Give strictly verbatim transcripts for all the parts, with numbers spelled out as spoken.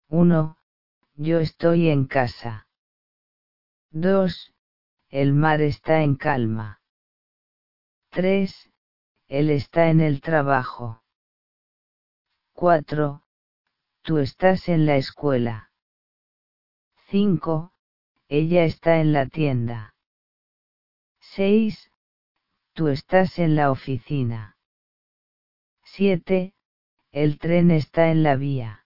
uno. Yo estoy en casa. dos. El mar está en calma. tres. Él está en el trabajo. cuatro. Tú estás en la escuela. cinco. Ella está en la tienda. seis. Tú estás en la oficina. siete. El tren está en la vía.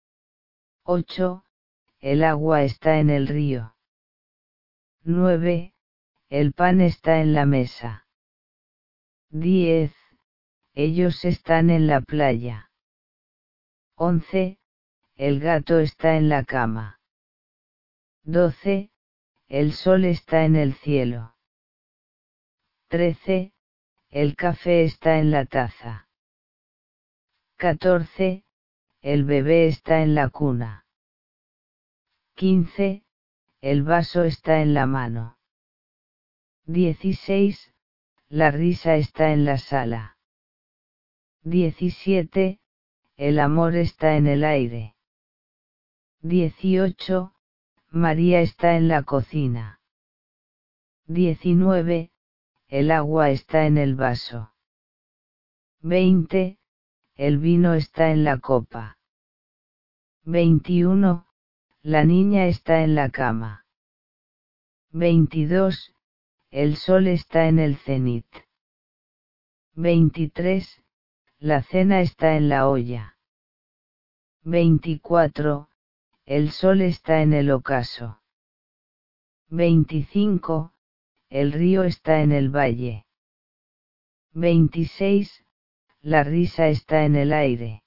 ocho. El agua está en el río. nueve. El pan está en la mesa. diez. Ellos están en la playa. once. El gato está en la cama. doce. El sol está en el cielo. trece. El café está en la taza. catorce. El bebé está en la cuna. quince. El vaso está en la mano. dieciséis. La risa está en la sala. diecisiete. El amor está en el aire. dieciocho. María está en la cocina. diecinueve. El agua está en el vaso. veinte. El vino está en la copa. veintiuno. La niña está en la cama. veintidós. El sol está en el cenit. veintitrés. La cena está en la olla. veinticuatro. El sol está en el ocaso. veinticinco. El río está en el valle. veintiséis. La risa está en el aire.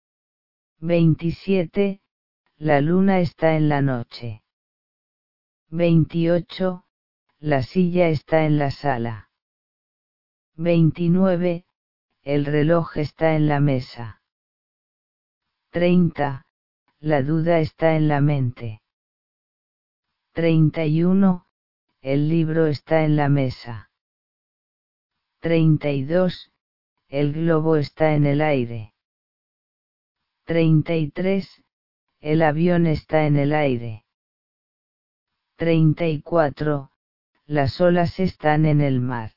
veintisiete. La luna está en la noche. veintiocho. La silla está en la sala. veintinueve. El reloj está en la mesa. treinta. La duda está en la mente. treinta y uno. El libro está en la mesa. treinta y dos. El globo está en el aire. treinta y tres. El avión está en el aire. treinta y cuatro. Las olas están en el mar.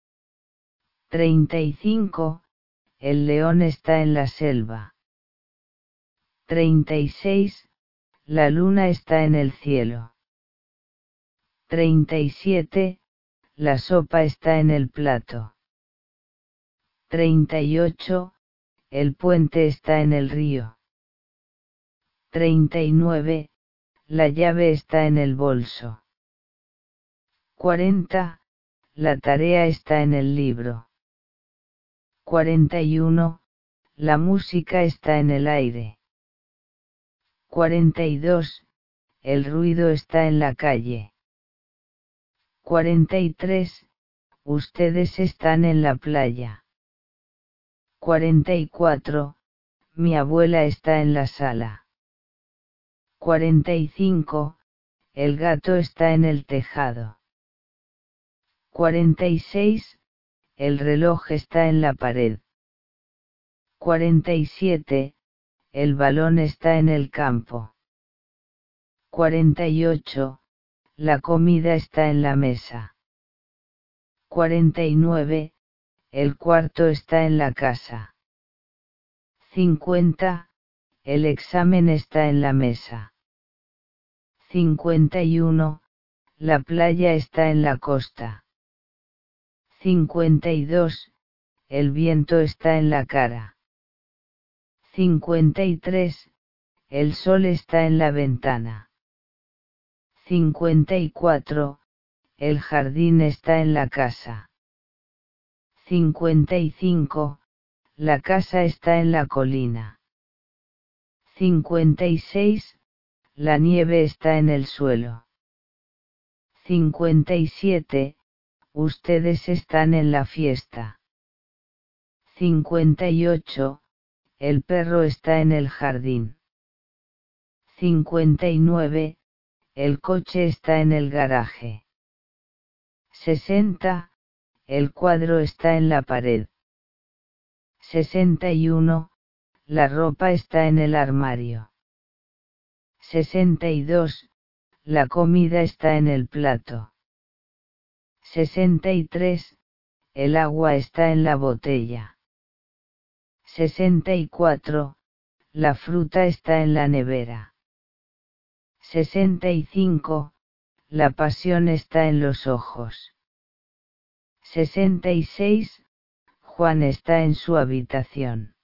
treinta y cinco. El león está en la selva. treinta y seis. La luna está en el cielo. treinta y siete. La sopa está en el plato. treinta y ocho. El puente está en el río. treinta y nueve. La llave está en el bolso. cuarenta. La tarea está en el libro. cuarenta y uno. La música está en el aire. cuarenta y dos. El ruido está en la calle. cuarenta y tres. Ustedes están en la playa. cuarenta y cuatro. Mi abuela está en la sala. cuarenta y cinco. El gato está en el tejado. cuarenta y seis. El reloj está en la pared. cuarenta y siete. El balón está en el campo. cuarenta y ocho. La comida está en la mesa. cuarenta y nueve. El cuarto está en la casa. cincuenta. El examen está en la mesa. cincuenta y uno. La playa está en la costa. cincuenta y dos. El viento está en la cara. cincuenta y tres. El sol está en la ventana. cincuenta y cuatro. El jardín está en la casa. cincuenta y cinco. La casa está en la colina. cincuenta y seis. La nieve está en el suelo. cincuenta y siete. Ustedes están en la fiesta. cincuenta y ocho. El perro está en el jardín. cincuenta y nueve. El coche está en el garaje. sesenta. El cuadro está en la pared. sesenta y uno. La ropa está en el armario. sesenta y dos, la comida está en el plato. sesenta y tres, el agua está en la botella. sesenta y cuatro, la fruta está en la nevera. sesenta y cinco, la pasión está en los ojos. sesenta y seis, Juan está en su habitación.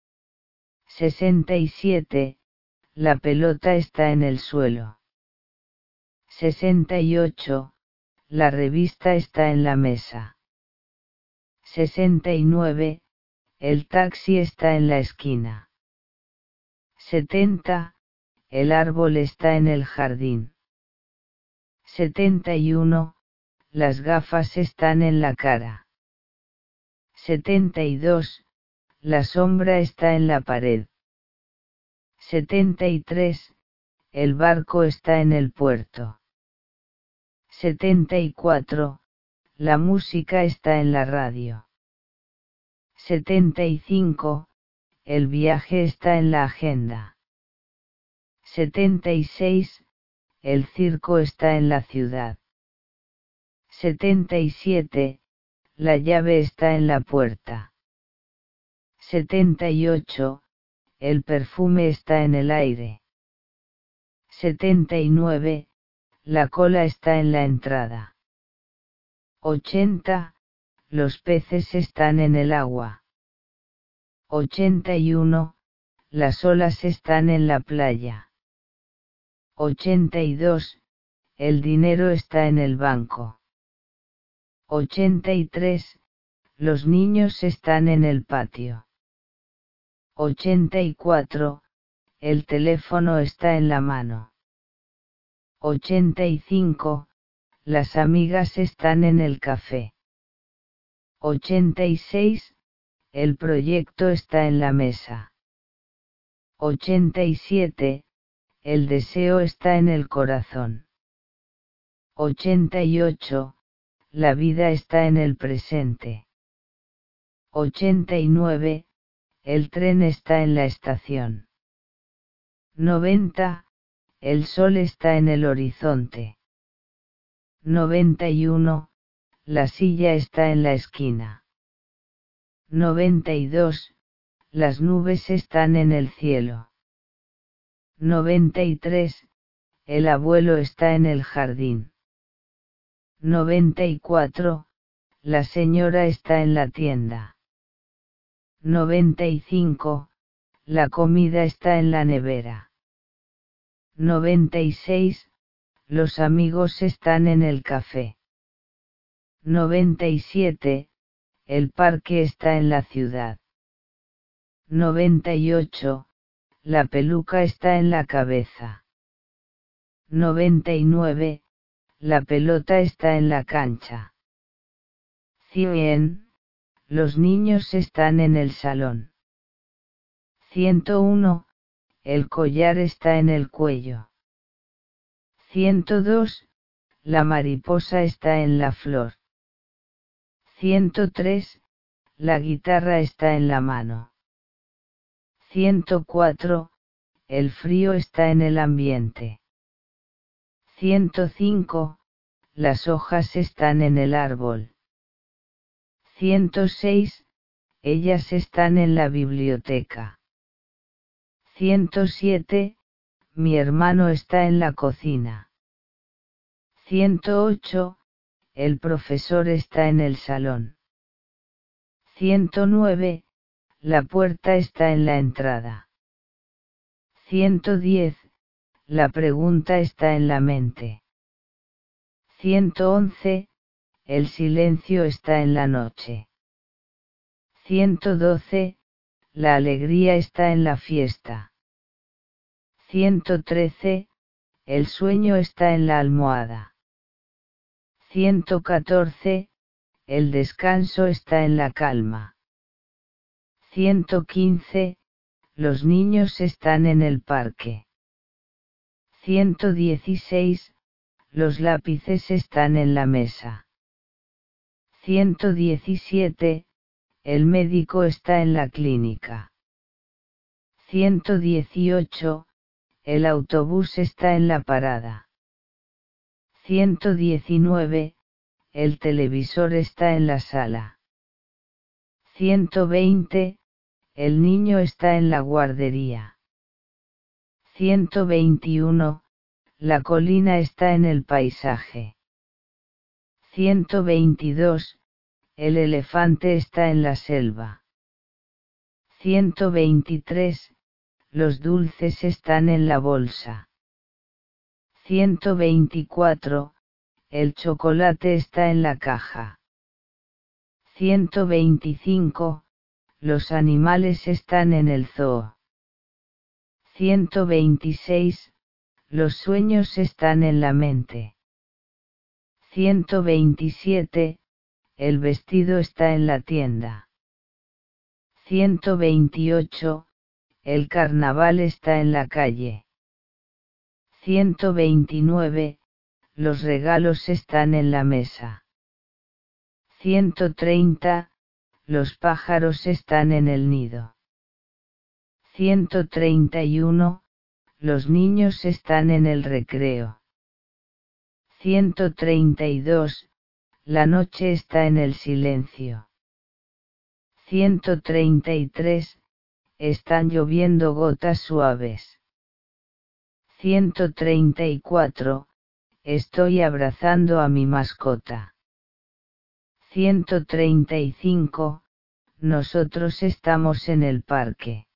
sesenta y siete, la pelota está en el suelo. sesenta y ocho, la revista está en la mesa. sesenta y nueve, el taxi está en la esquina. setenta, el árbol está en el jardín. setenta y uno, las gafas están en la cara. setenta y dos, la sombra está en la pared. setenta y tres, el barco está en el puerto. setenta y cuatro, la música está en la radio. setenta y cinco, el viaje está en la agenda. setenta y seis, el circo está en la ciudad. setenta y siete, la llave está en la puerta. setenta y ocho, el perfume está en el aire. setenta y nueve, la cola está en la entrada. ochenta, los peces están en el agua. ochenta y uno, las olas están en la playa. ochenta y dos, el dinero está en el banco. ochenta y tres, los niños están en el patio. ochenta y cuatro, el teléfono está en la mano. ochenta y cinco, las amigas están en el café. ochenta y seis, el proyecto está en la mesa. ochenta y siete, el deseo está en el corazón. ochenta y ocho, la vida está en el presente. ochenta y nueve, el tren está en la estación. noventa, el sol está en el horizonte. noventa y uno, la silla está en la esquina. noventa y dos, las nubes están en el cielo. noventa y tres, el abuelo está en el jardín. noventa y cuatro, la señora está en la tienda. noventa y cinco, la comida está en la nevera. noventa y seis, los amigos están en el café. noventa y siete, el parque está en la ciudad. noventa y ocho, la peluca está en la cabeza. noventa y nueve, la pelota está en la cancha. cien, los niños están en el salón. ciento uno, el collar está en el cuello. ciento dos, la mariposa está en la flor. ciento tres, la guitarra está en la mano. ciento cuatro, el frío está en el ambiente. ciento cinco, las hojas están en el árbol. ciento seis, ellas están en la biblioteca. ciento siete, mi hermano está en la cocina. ciento ocho, el profesor está en el salón. ciento nueve, la puerta está en la entrada. ciento diez, la pregunta está en la mente. ciento once, el silencio está en la noche. ciento doce, la alegría está en la fiesta. ciento trece, el sueño está en la almohada. ciento catorce, el descanso está en la calma. ciento quince, los niños están en el parque. ciento dieciséis, los lápices están en la mesa. ciento diecisiete, el médico está en la clínica. ciento dieciocho, el autobús está en la parada. ciento diecinueve, el televisor está en la sala. ciento veinte, el niño está en la guardería. ciento veintiuno, la colina está en el paisaje. ciento veintidós, el elefante está en la selva. ciento veintitrés, los dulces están en la bolsa. ciento veinticuatro, el chocolate está en la caja. ciento veinticinco, los animales están en el zoo. ciento veintiséis, los sueños están en la mente. ciento veintisiete, el vestido está en la tienda. ciento veintiocho, el carnaval está en la calle. ciento veintinueve, los regalos están en la mesa. ciento treinta, los pájaros están en el nido. ciento treinta y uno, los niños están en el recreo. ciento treinta y dos, la noche está en el silencio. ciento treinta y tres, están lloviendo gotas suaves. ciento treinta y cuatro, estoy abrazando a mi mascota. ciento treinta y cinco, nosotros estamos en el parque.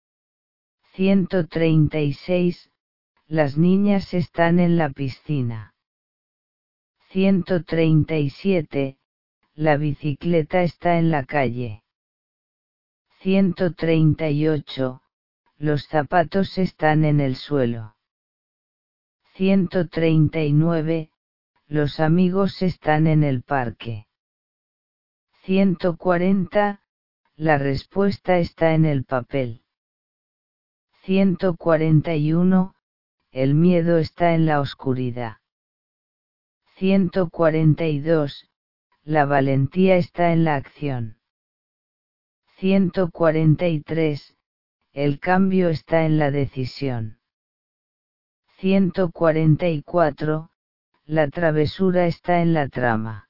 ciento treinta y seis, las niñas están en la piscina. ciento treinta y siete, la bicicleta está en la calle. ciento treinta y ocho, los zapatos están en el suelo. ciento treinta y nueve, los amigos están en el parque. ciento cuarenta, la respuesta está en el papel. ciento cuarenta y uno, el miedo está en la oscuridad. ciento cuarenta y dos, la valentía está en la acción. ciento cuarenta y tres, el cambio está en la decisión. ciento cuarenta y cuatro, la travesura está en la trama.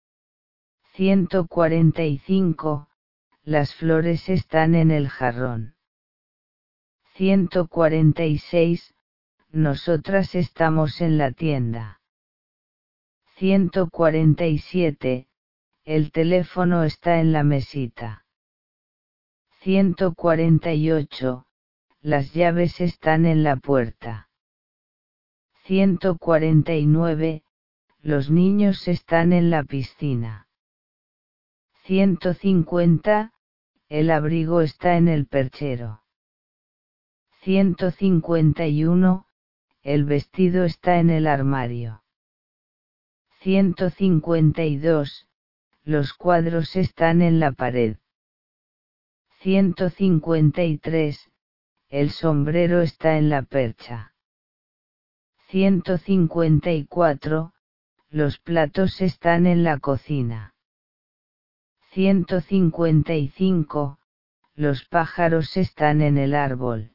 ciento cuarenta y cinco, las flores están en el jarrón. ciento cuarenta y seis, nosotras estamos en la tienda. ciento cuarenta y siete, el teléfono está en la mesita. ciento cuarenta y ocho, las llaves están en la puerta. ciento cuarenta y nueve, los niños están en la piscina. ciento cincuenta, el abrigo está en el perchero. ciento cincuenta y uno, el vestido está en el armario. ciento cincuenta y dos, los cuadros están en la pared. ciento cincuenta y tres, el sombrero está en la percha. ciento cincuenta y cuatro, los platos están en la cocina. ciento cincuenta y cinco, los pájaros están en el árbol.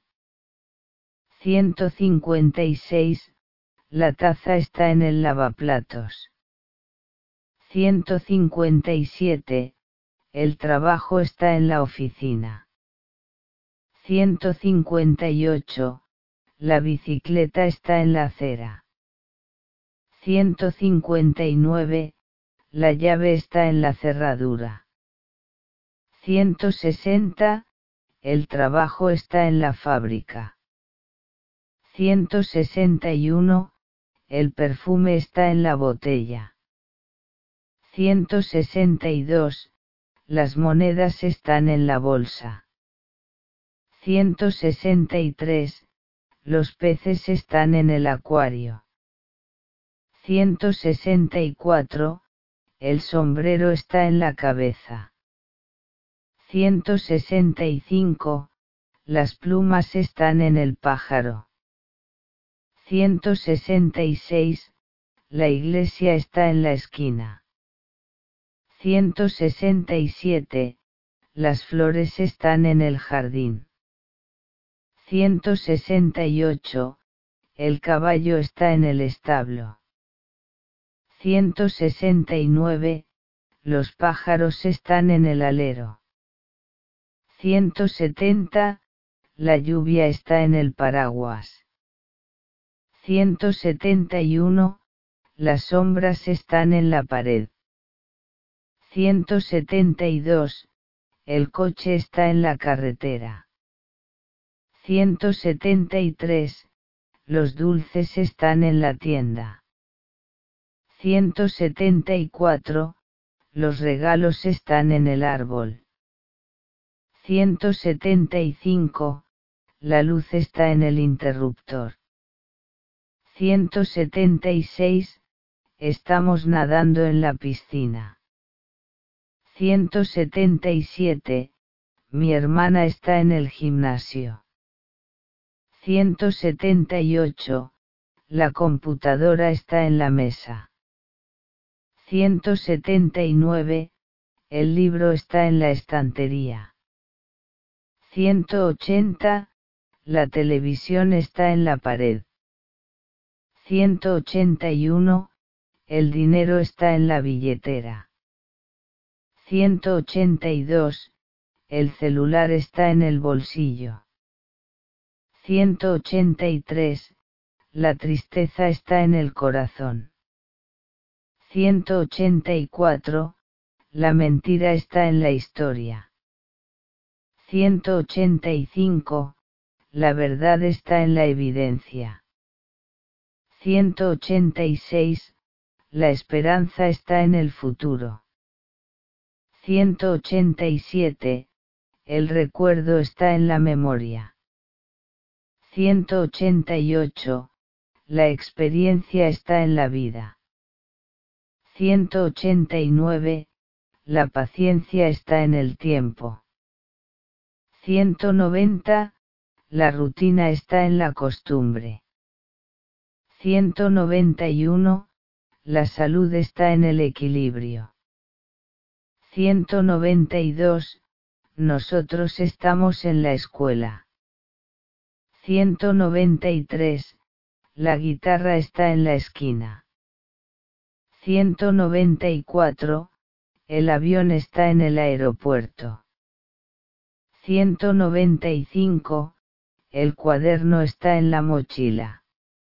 ciento cincuenta y seis, la taza está en el lavaplatos. ciento cincuenta y siete, el trabajo está en la oficina. ciento cincuenta y ocho, la bicicleta está en la acera. ciento cincuenta y nueve, la llave está en la cerradura. ciento sesenta, el trabajo está en la fábrica. ciento sesenta y uno, el perfume está en la botella. ciento sesenta y dos, las monedas están en la bolsa. ciento sesenta y tres, los peces están en el acuario. ciento sesenta y cuatro, el sombrero está en la cabeza. ciento sesenta y cinco, las plumas están en el pájaro. ciento sesenta y seis, la iglesia está en la esquina. ciento sesenta y siete, las flores están en el jardín. ciento sesenta y ocho, el caballo está en el establo. ciento sesenta y nueve, los pájaros están en el alero. ciento setenta, la lluvia está en el paraguas. ciento setenta y uno, las sombras están en la pared. ciento setenta y dos, el coche está en la carretera. ciento setenta y tres, los dulces están en la tienda. ciento setenta y cuatro, los regalos están en el árbol. ciento setenta y cinco, la luz está en el interruptor. ciento setenta y seis, estamos nadando en la piscina. ciento setenta y siete, mi hermana está en el gimnasio. ciento setenta y ocho, la computadora está en la mesa. ciento setenta y nueve, el libro está en la estantería. ciento ochenta, la televisión está en la pared. ciento ochenta y uno, el dinero está en la billetera. ciento ochenta y dos, el celular está en el bolsillo. ciento ochenta y tres, la tristeza está en el corazón. ciento ochenta y cuatro, la mentira está en la historia. ciento ochenta y cinco, la verdad está en la evidencia. ciento ochenta y seis, la esperanza está en el futuro. ciento ochenta y siete, el recuerdo está en la memoria. ciento ochenta y ocho, la experiencia está en la vida. ciento ochenta y nueve, la paciencia está en el tiempo. ciento noventa, la rutina está en la costumbre. ciento noventa y uno, la salud está en el equilibrio. ciento noventa y dos, nosotros estamos en la escuela. ciento noventa y tres, la guitarra está en la esquina. ciento noventa y cuatro, el avión está en el aeropuerto. ciento noventa y cinco, el cuaderno está en la mochila.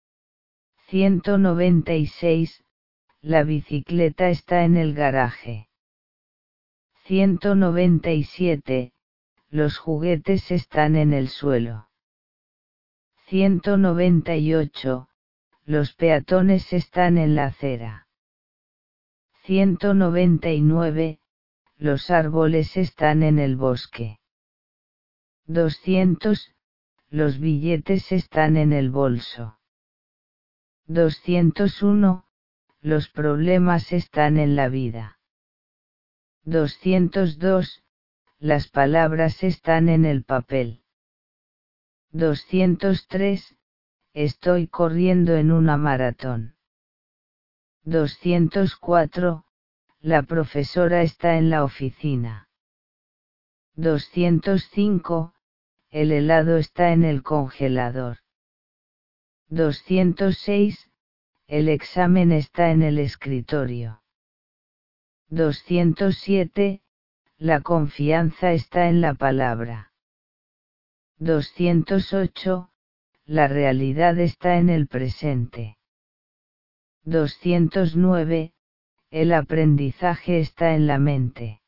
ciento noventa y seis, la bicicleta está en el garaje. ciento noventa y siete, los juguetes están en el suelo. ciento noventa y ocho, los peatones están en la acera. ciento noventa y nueve, los árboles están en el bosque. doscientos, los billetes están en el bolso. doscientos uno, los problemas están en la vida. doscientos dos, las palabras están en el papel. doscientos tres, estoy corriendo en una maratón. doscientos cuatro, la profesora está en la oficina. doscientos cinco, el helado está en el congelador. doscientos seis, el examen está en el escritorio. doscientos siete, la confianza está en la palabra. doscientos ocho, la realidad está en el presente. doscientos nueve, el aprendizaje está en la mente.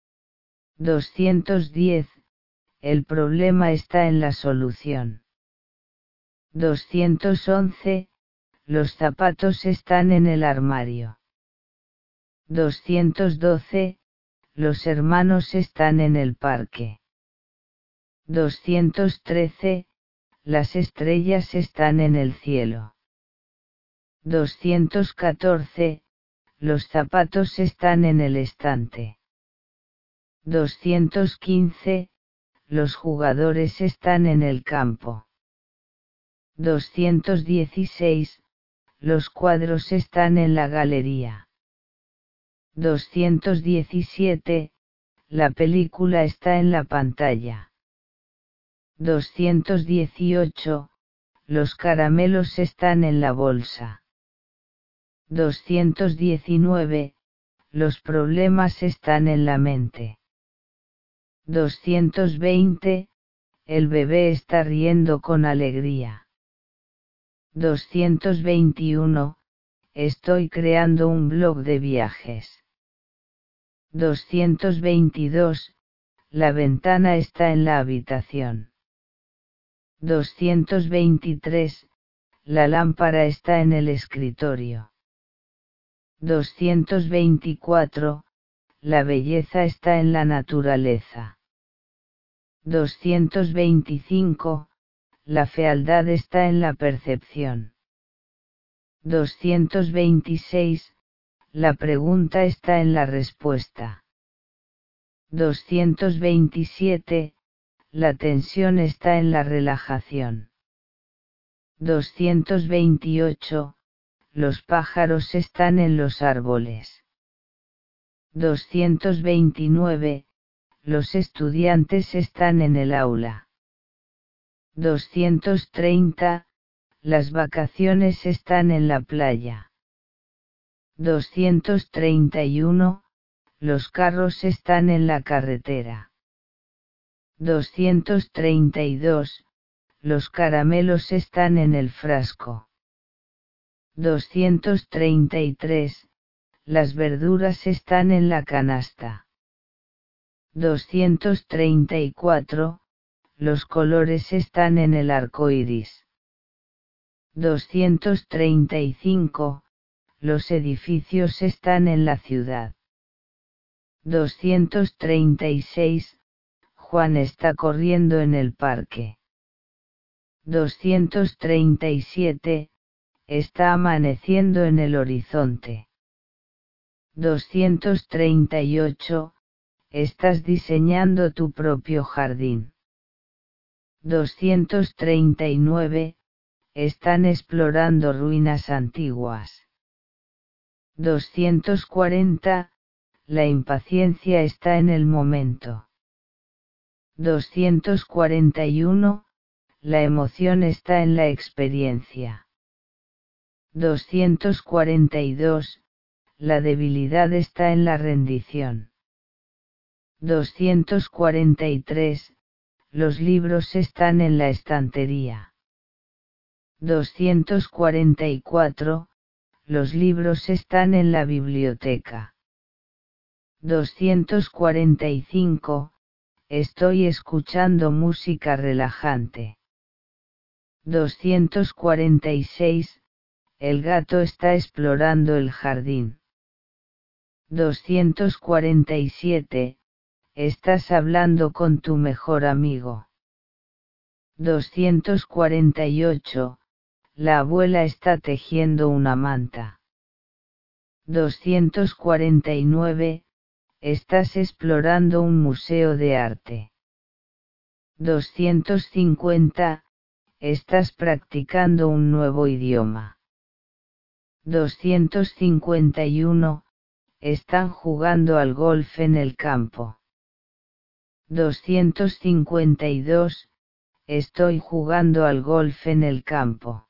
doscientos diez, el problema está en la solución. doscientos once, los zapatos están en el armario. doscientos doce, los hermanos están en el parque. doscientos trece, las estrellas están en el cielo. doscientos catorce, los zapatos están en el estante. doscientos quince, los jugadores están en el campo. doscientos dieciséis, los cuadros están en la galería. doscientos diecisiete, la película está en la pantalla. doscientos dieciocho, los caramelos están en la bolsa. doscientos diecinueve, los problemas están en la mente. doscientos veinte, el bebé está riendo con alegría. doscientos veintiuno, estoy creando un blog de viajes. doscientos veintidós, la ventana está en la habitación. doscientos veintitrés, la lámpara está en el escritorio. doscientos veinticuatro, la belleza está en la naturaleza. doscientos veinticinco, la fealdad está en la percepción. doscientos veintiséis, la pregunta está en la respuesta. doscientos veintisiete, la tensión está en la relajación. doscientos veintiocho, los pájaros están en los árboles. doscientos veintinueve, los estudiantes están en el aula. doscientos treinta, las vacaciones están en la playa. doscientos treinta y uno, los carros están en la carretera. doscientos treinta y dos, los caramelos están en el frasco. doscientos treinta y tres, las verduras están en la canasta. doscientos treinta y cuatro, los colores están en el arco iris. doscientos treinta y cinco, los edificios están en la ciudad. doscientos treinta y seis, Juan está corriendo en el parque. doscientos treinta y siete, está amaneciendo en el horizonte. doscientos treinta y ocho, estás diseñando tu propio jardín. doscientos treinta y nueve, están explorando ruinas antiguas. doscientos cuarenta, la impaciencia está en el momento. doscientos cuarenta y uno, la emoción está en la experiencia. doscientos cuarenta y dos, la debilidad está en la rendición. doscientos cuarenta y tres, los libros están en la estantería. doscientos cuarenta y cuatro, los libros están en la biblioteca. doscientos cuarenta y cinco, estoy escuchando música relajante. doscientos cuarenta y seis, el gato está explorando el jardín. doscientos cuarenta y siete, estás hablando con tu mejor amigo. doscientos cuarenta y ocho, la abuela está tejiendo una manta. doscientos cuarenta y nueve, estás explorando un museo de arte. doscientos cincuenta, estás practicando un nuevo idioma. doscientos cincuenta y uno, están jugando al golf en el campo. doscientos cincuenta y dos, estoy jugando al golf en el campo.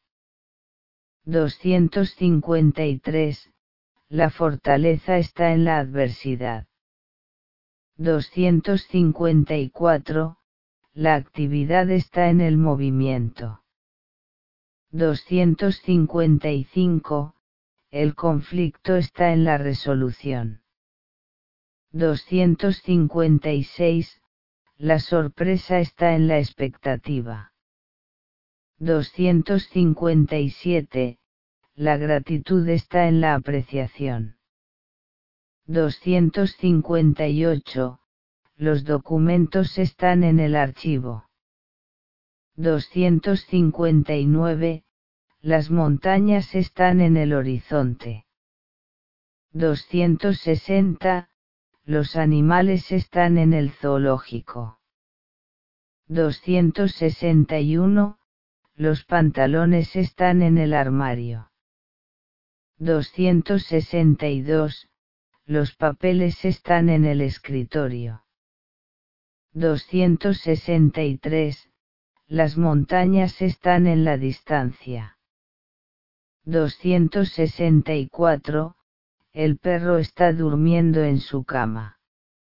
doscientos cincuenta y tres, la fortaleza está en la adversidad. doscientos cincuenta y cuatro, la actividad está en el movimiento. doscientos cincuenta y cinco, el conflicto está en la resolución. doscientos cincuenta y seis, la sorpresa está en la expectativa. doscientos cincuenta y siete, la gratitud está en la apreciación. doscientos cincuenta y ocho, los documentos están en el archivo. doscientos cincuenta y nueve, las montañas están en el horizonte. doscientos sesenta, los animales están en el zoológico. doscientos sesenta y uno, los pantalones están en el armario. doscientos sesenta y dos, los papeles están en el escritorio. doscientos sesenta y tres, las montañas están en la distancia. doscientos sesenta y cuatro, el perro está durmiendo en su cama.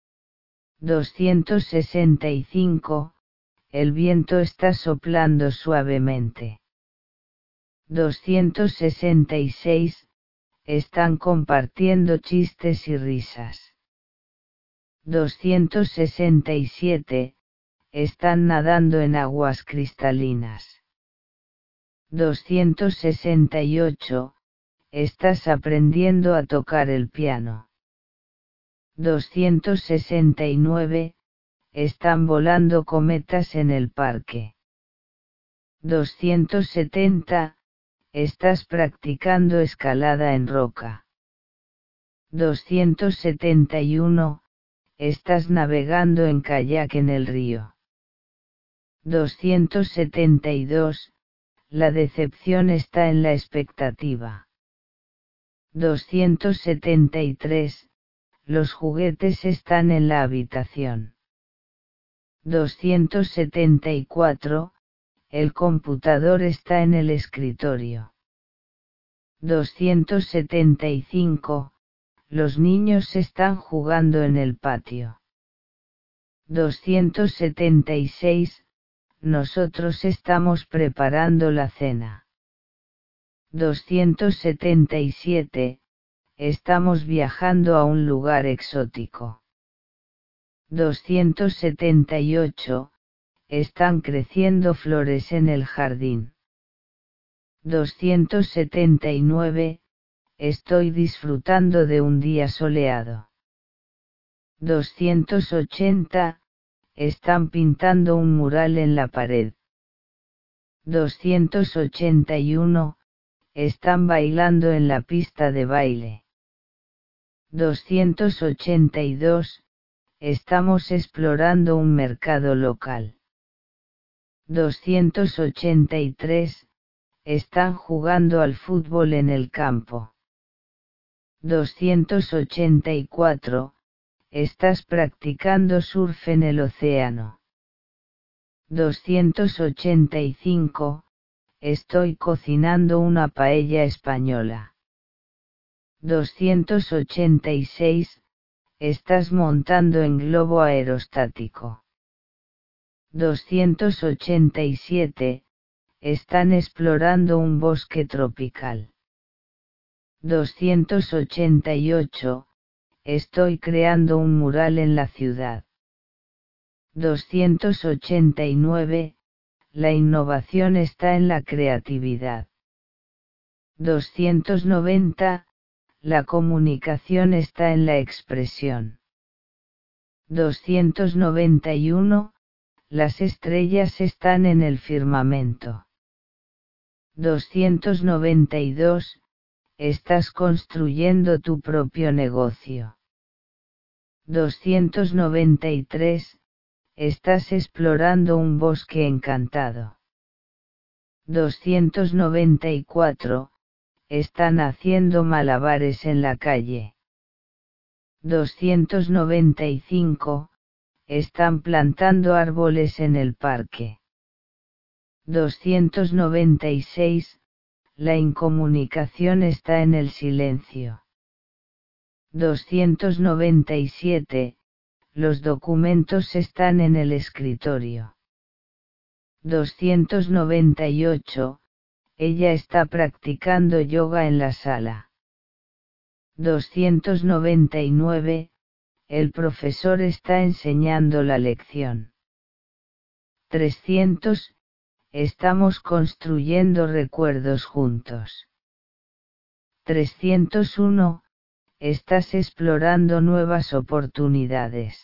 doscientos sesenta y cinco, el viento está soplando suavemente. doscientos sesenta y seis, están compartiendo chistes y risas. doscientos sesenta y siete, están nadando en aguas cristalinas. doscientos sesenta y ocho, estás aprendiendo a tocar el piano. doscientos sesenta y nueve, están volando cometas en el parque. doscientos setenta, estás practicando escalada en roca. doscientos setenta y uno, estás navegando en kayak en el río. doscientos setenta y dos, la decepción está en la expectativa. doscientos setenta y tres, los juguetes están en la habitación. doscientos setenta y cuatro, el computador está en el escritorio. doscientos setenta y cinco, los niños están jugando en el patio. doscientos setenta y seis, nosotros estamos preparando la cena. doscientos setenta y siete, estamos viajando a un lugar exótico. doscientos setenta y ocho, están creciendo flores en el jardín. doscientos setenta y nueve, estoy disfrutando de un día soleado. doscientos ochenta, están pintando un mural en la pared. doscientos ochenta y uno, están bailando en la pista de baile. doscientos ochenta y dos, estamos explorando un mercado local. doscientos ochenta y tres, están jugando al fútbol en el campo. doscientos ochenta y cuatro, estás practicando surf en el océano. doscientos ochenta y cinco, estoy cocinando una paella española. doscientos ochenta y seis, estás montando en globo aerostático. doscientos ochenta y siete, están explorando un bosque tropical. doscientos ochenta y ocho, estoy creando un mural en la ciudad. doscientos ochenta y nueve, la innovación está en la creatividad. doscientos noventa, la comunicación está en la expresión. doscientos noventa y uno, las estrellas están en el firmamento. doscientos noventa y dos, estás construyendo tu propio negocio. doscientos noventa y tres, estás explorando un bosque encantado. doscientos noventa y cuatro, están haciendo malabares en la calle. doscientos noventa y cinco, están plantando árboles en el parque. doscientos noventa y seis, la incomunicación está en el silencio. doscientos noventa y siete, los documentos están en el escritorio. doscientos noventa y ocho, ella está practicando yoga en la sala. doscientos noventa y nueve, el profesor está enseñando la lección. trescientos, estamos construyendo recuerdos juntos. trescientos uno, estás explorando nuevas oportunidades.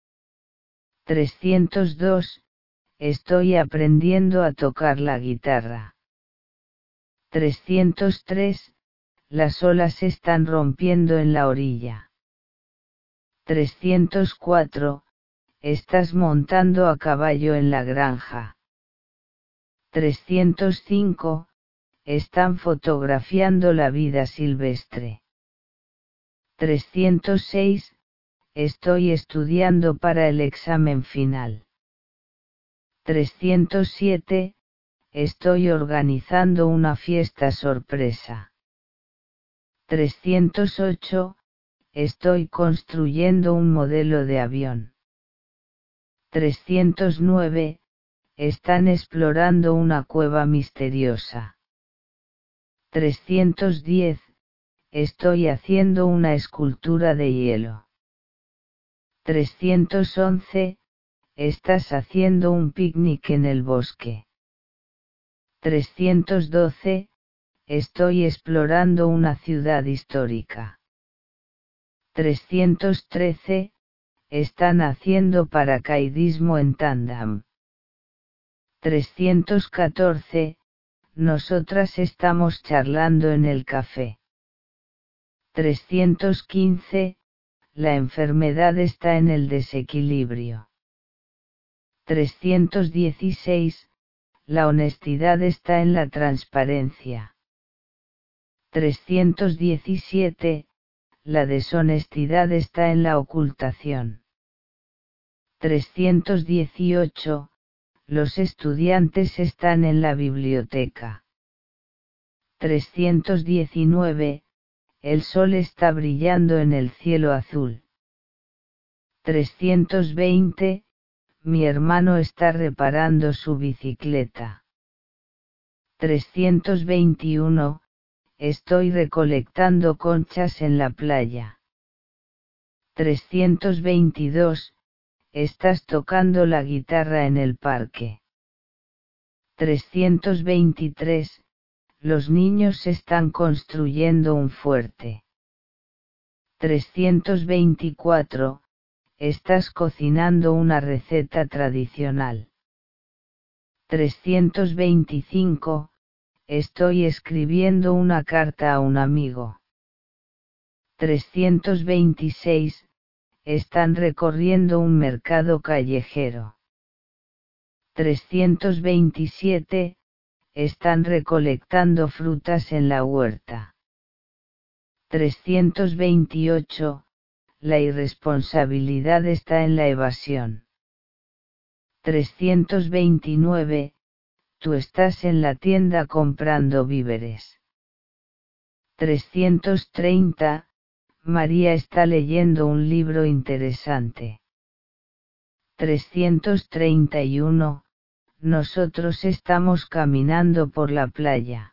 trescientos dos, estoy aprendiendo a tocar la guitarra. trescientos tres, las olas están rompiendo en la orilla. trescientos cuatro, estás montando a caballo en la granja. trescientos cinco, están fotografiando la vida silvestre. trescientos seis, estoy estudiando para el examen final. trescientos siete, estoy organizando una fiesta sorpresa. trescientos ocho, estoy construyendo un modelo de avión. trescientos nueve, están explorando una cueva misteriosa. trescientos diez, estoy haciendo una escultura de hielo. trescientos once, estás haciendo un picnic en el bosque. trescientos doce, estoy explorando una ciudad histórica. trescientos trece, están haciendo paracaidismo en tándem. trescientos catorce, nosotras estamos charlando en el café. trescientos quince, la enfermedad está en el desequilibrio. trescientos dieciséis, la honestidad está en la transparencia. trescientos diecisiete, la deshonestidad está en la ocultación. trescientos dieciocho, los estudiantes están en la biblioteca. trescientos diecinueve, el sol está brillando en el cielo azul. trescientos veinte, mi hermano está reparando su bicicleta. trescientos veintiuno, estoy recolectando conchas en la playa. trescientos veintidós, estás tocando la guitarra en el parque. trescientos veintitrés, los niños están construyendo un fuerte. trescientos veinticuatro, estás cocinando una receta tradicional. trescientos veinticinco, estoy escribiendo una carta a un amigo. trescientos veintiséis, están recorriendo un mercado callejero. trescientos veintisiete, están recolectando frutas en la huerta. trescientos veintiocho, la irresponsabilidad está en la evasión. trescientos veintinueve, tú estás en la tienda comprando víveres. trescientos treinta, María está leyendo un libro interesante. trescientos treinta y uno, nosotros estamos caminando por la playa.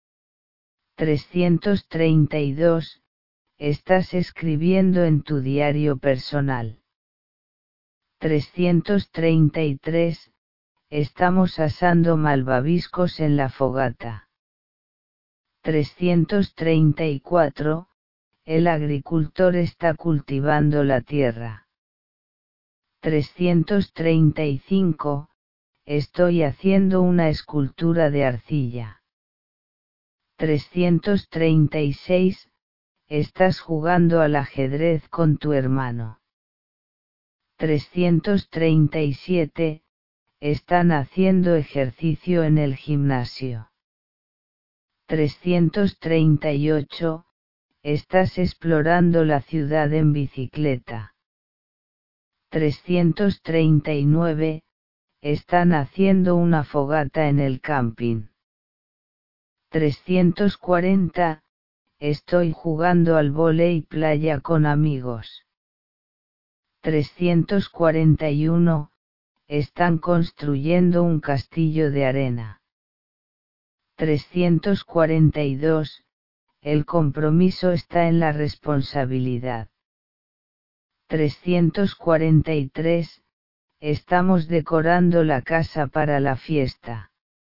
trescientos treinta y dos, estás escribiendo en tu diario personal. trescientos treinta y tres, estamos asando malvaviscos en la fogata. trescientos treinta y cuatro, el agricultor está cultivando la tierra. trescientos treinta y cinco, estoy haciendo una escultura de arcilla. trescientos treinta y seis, estás jugando al ajedrez con tu hermano. trescientos treinta y siete, están haciendo ejercicio en el gimnasio. trescientos treinta y ocho, estás explorando la ciudad en bicicleta. trescientos treinta y nueve, están haciendo una fogata en el camping. trescientos cuarenta, estoy jugando al vóley playa con amigos. trescientos cuarenta y uno, están construyendo un castillo de arena. trescientos cuarenta y dos, el compromiso está en la responsabilidad. trescientos cuarenta y tres, estamos decorando la casa para la fiesta.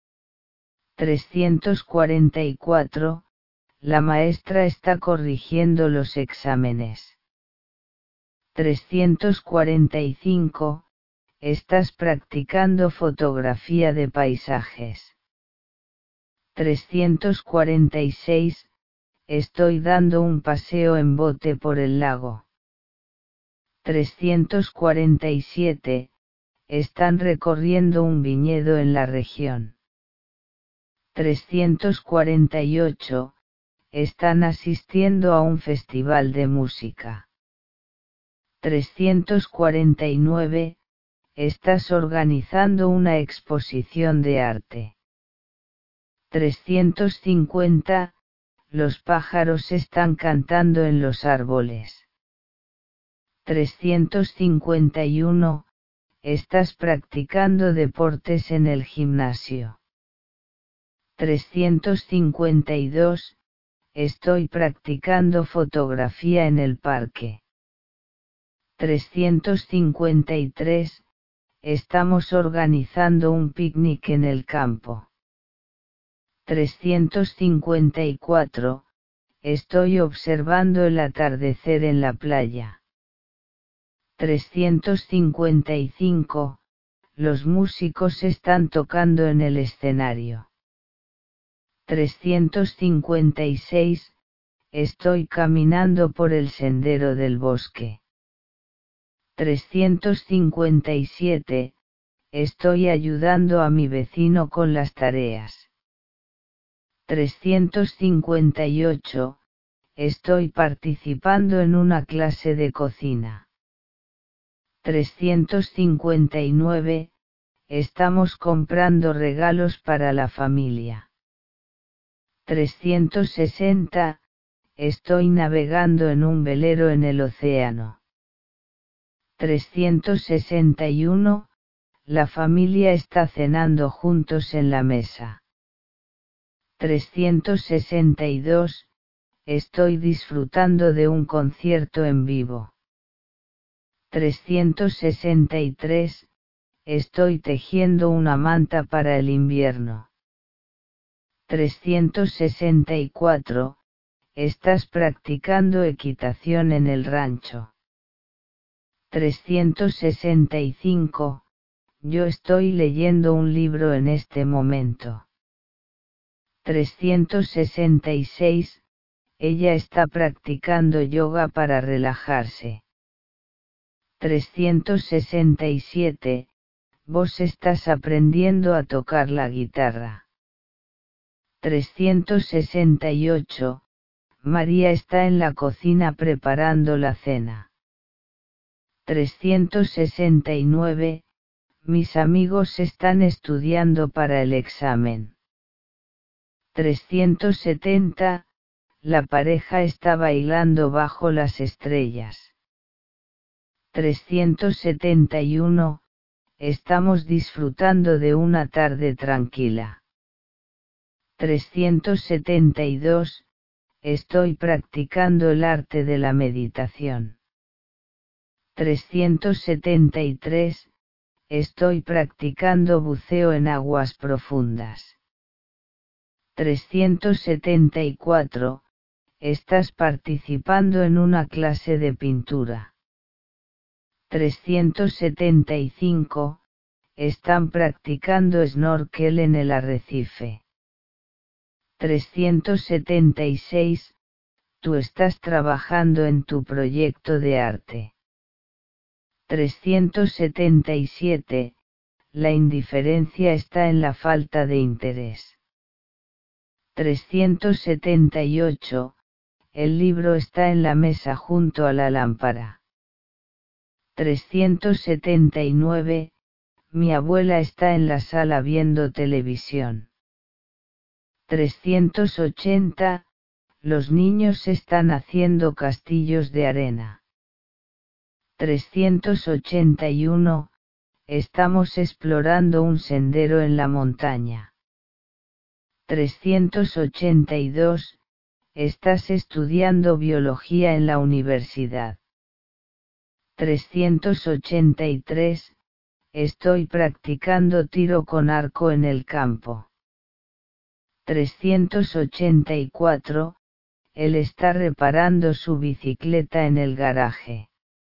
trescientos cuarenta y cuatro, la maestra está corrigiendo los exámenes. trescientos cuarenta y cinco, estás practicando fotografía de paisajes. trescientos cuarenta y seis, estoy dando un paseo en bote por el lago. trescientos cuarenta y siete, están recorriendo un viñedo en la región. trescientos cuarenta y ocho, están asistiendo a un festival de música. trescientos cuarenta y nueve, estás organizando una exposición de arte. trescientos cincuenta, los pájaros están cantando en los árboles. trescientos cincuenta y uno, estás practicando deportes en el gimnasio. trescientos cincuenta y dos, estoy practicando fotografía en el parque. trescientos cincuenta y tres, estamos organizando un picnic en el campo. trescientos cincuenta y cuatro, estoy observando el atardecer en la playa. trescientos cincuenta y cinco, los músicos están tocando en el escenario. trescientos cincuenta y seis, estoy caminando por el sendero del bosque. trescientos cincuenta y siete, estoy ayudando a mi vecino con las tareas. trescientos cincuenta y ocho, estoy participando en una clase de cocina. trescientos cincuenta y nueve, estamos comprando regalos para la familia. trescientos sesenta, estoy navegando en un velero en el océano. trescientos sesenta y uno, la familia está cenando juntos en la mesa. trescientos sesenta y dos, estoy disfrutando de un concierto en vivo. trescientos sesenta y tres, estoy tejiendo una manta para el invierno. trescientos sesenta y cuatro, estás practicando equitación en el rancho. trescientos sesenta y cinco, yo estoy leyendo un libro en este momento. trescientos sesenta y seis, ella está practicando yoga para relajarse. trescientos sesenta y siete, vos estás aprendiendo a tocar la guitarra. trescientos sesenta y ocho, María está en la cocina preparando la cena. trescientos sesenta y nueve, mis amigos están estudiando para el examen. trescientos setenta, la pareja está bailando bajo las estrellas. trescientos setenta y uno, estamos disfrutando de una tarde tranquila. trescientos setenta y dos, estoy practicando el arte de la meditación. trescientos setenta y tres, estoy practicando buceo en aguas profundas. trescientos setenta y cuatro, estás participando en una clase de pintura. trescientos setenta y cinco, están practicando snorkel en el arrecife. trescientos setenta y seis, tú estás trabajando en tu proyecto de arte. trescientos setenta y siete, la indiferencia está en la falta de interés. trescientos setenta y ocho, el libro está en la mesa junto a la lámpara. trescientos setenta y nueve, mi abuela está en la sala viendo televisión. trescientos ochenta, los niños están haciendo castillos de arena. trescientos ochenta y uno, estamos explorando un sendero en la montaña. trescientos ochenta y dos, estás estudiando biología en la universidad. trescientos ochenta y tres, estoy practicando tiro con arco en el campo. trescientos ochenta y cuatro, él está reparando su bicicleta en el garaje.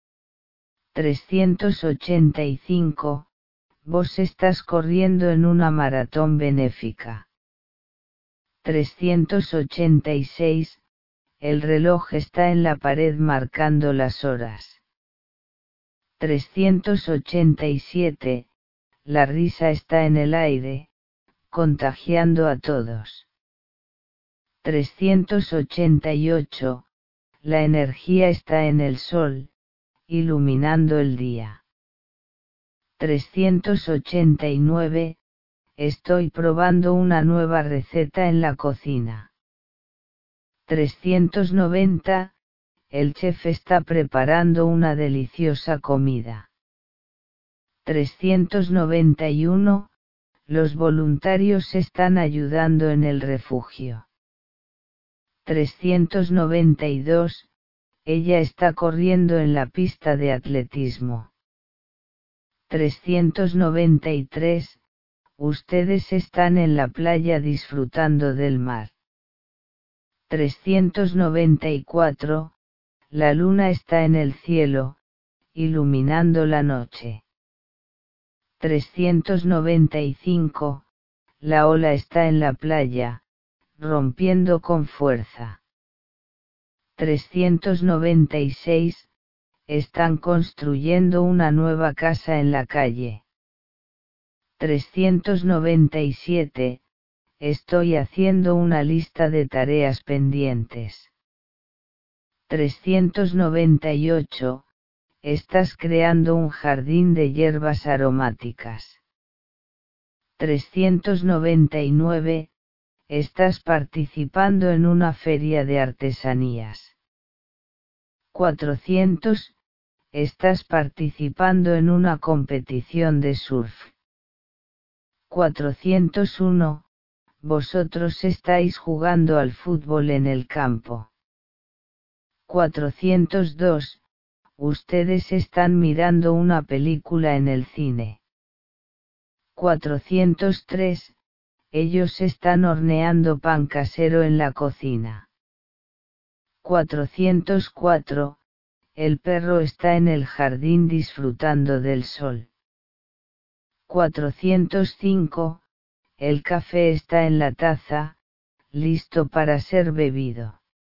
trescientos ochenta y cinco, vos estás corriendo en una maratón benéfica. trescientos ochenta y seis, el reloj está en la pared marcando las horas. trescientos ochenta y siete, la risa está en el aire, contagiando a todos. trescientos ochenta y ocho, la energía está en el sol, iluminando el día. trescientos ochenta y nueve, estoy probando una nueva receta en la cocina. trescientos noventa, el chef está preparando una deliciosa comida. trescientos noventa y uno, los voluntarios están ayudando en el refugio. trescientos noventa y dos, ella está corriendo en la pista de atletismo. trescientos noventa y tres, ustedes están en la playa disfrutando del mar. trescientos noventa y cuatro, la luna está en el cielo, iluminando la noche. trescientos noventa y cinco, la ola está en la playa, rompiendo con fuerza. trescientos noventa y seis, están construyendo una nueva casa en la calle. trescientos noventa y siete, estoy haciendo una lista de tareas pendientes. trescientos noventa y ocho, estás creando un jardín de hierbas aromáticas. trescientos noventa y nueve, estás participando en una feria de artesanías. cuatrocientos, estás participando en una competición de surf. cuatrocientos uno, vosotros estáis jugando al fútbol en el campo. cuatrocientos dos, ustedes están mirando una película en el cine. cuatrocientos tres, ellos están horneando pan casero en la cocina. cuatrocientos cuatro, el perro está en el jardín disfrutando del sol. cuatrocientos cinco, el café está en la taza, listo para ser bebido.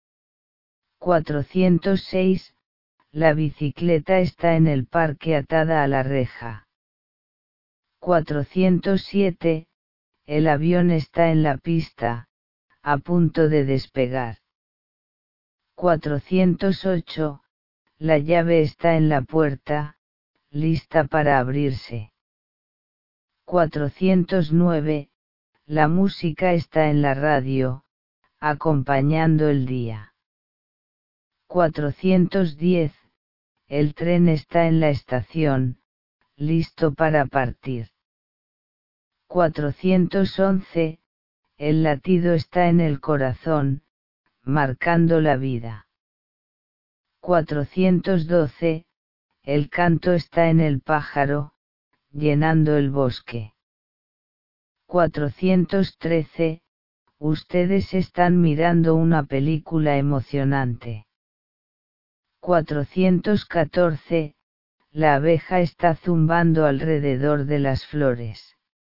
cuatrocientos seis, la bicicleta está en el parque atada a la reja. cuatrocientos siete, el avión está en la pista, a punto de despegar. cuatrocientos ocho, la llave está en la puerta, lista para abrirse. cuatrocientos nueve, la música está en la radio, acompañando el día. cuatrocientos diez, el tren está en la estación, listo para partir. cuatrocientos once, el latido está en el corazón, marcando la vida. cuatrocientos doce, el canto está en el pájaro, llenando el bosque. cuatrocientos trece, ustedes están mirando una película emocionante. cuatrocientos catorce, la abeja está zumbando alrededor de las flores.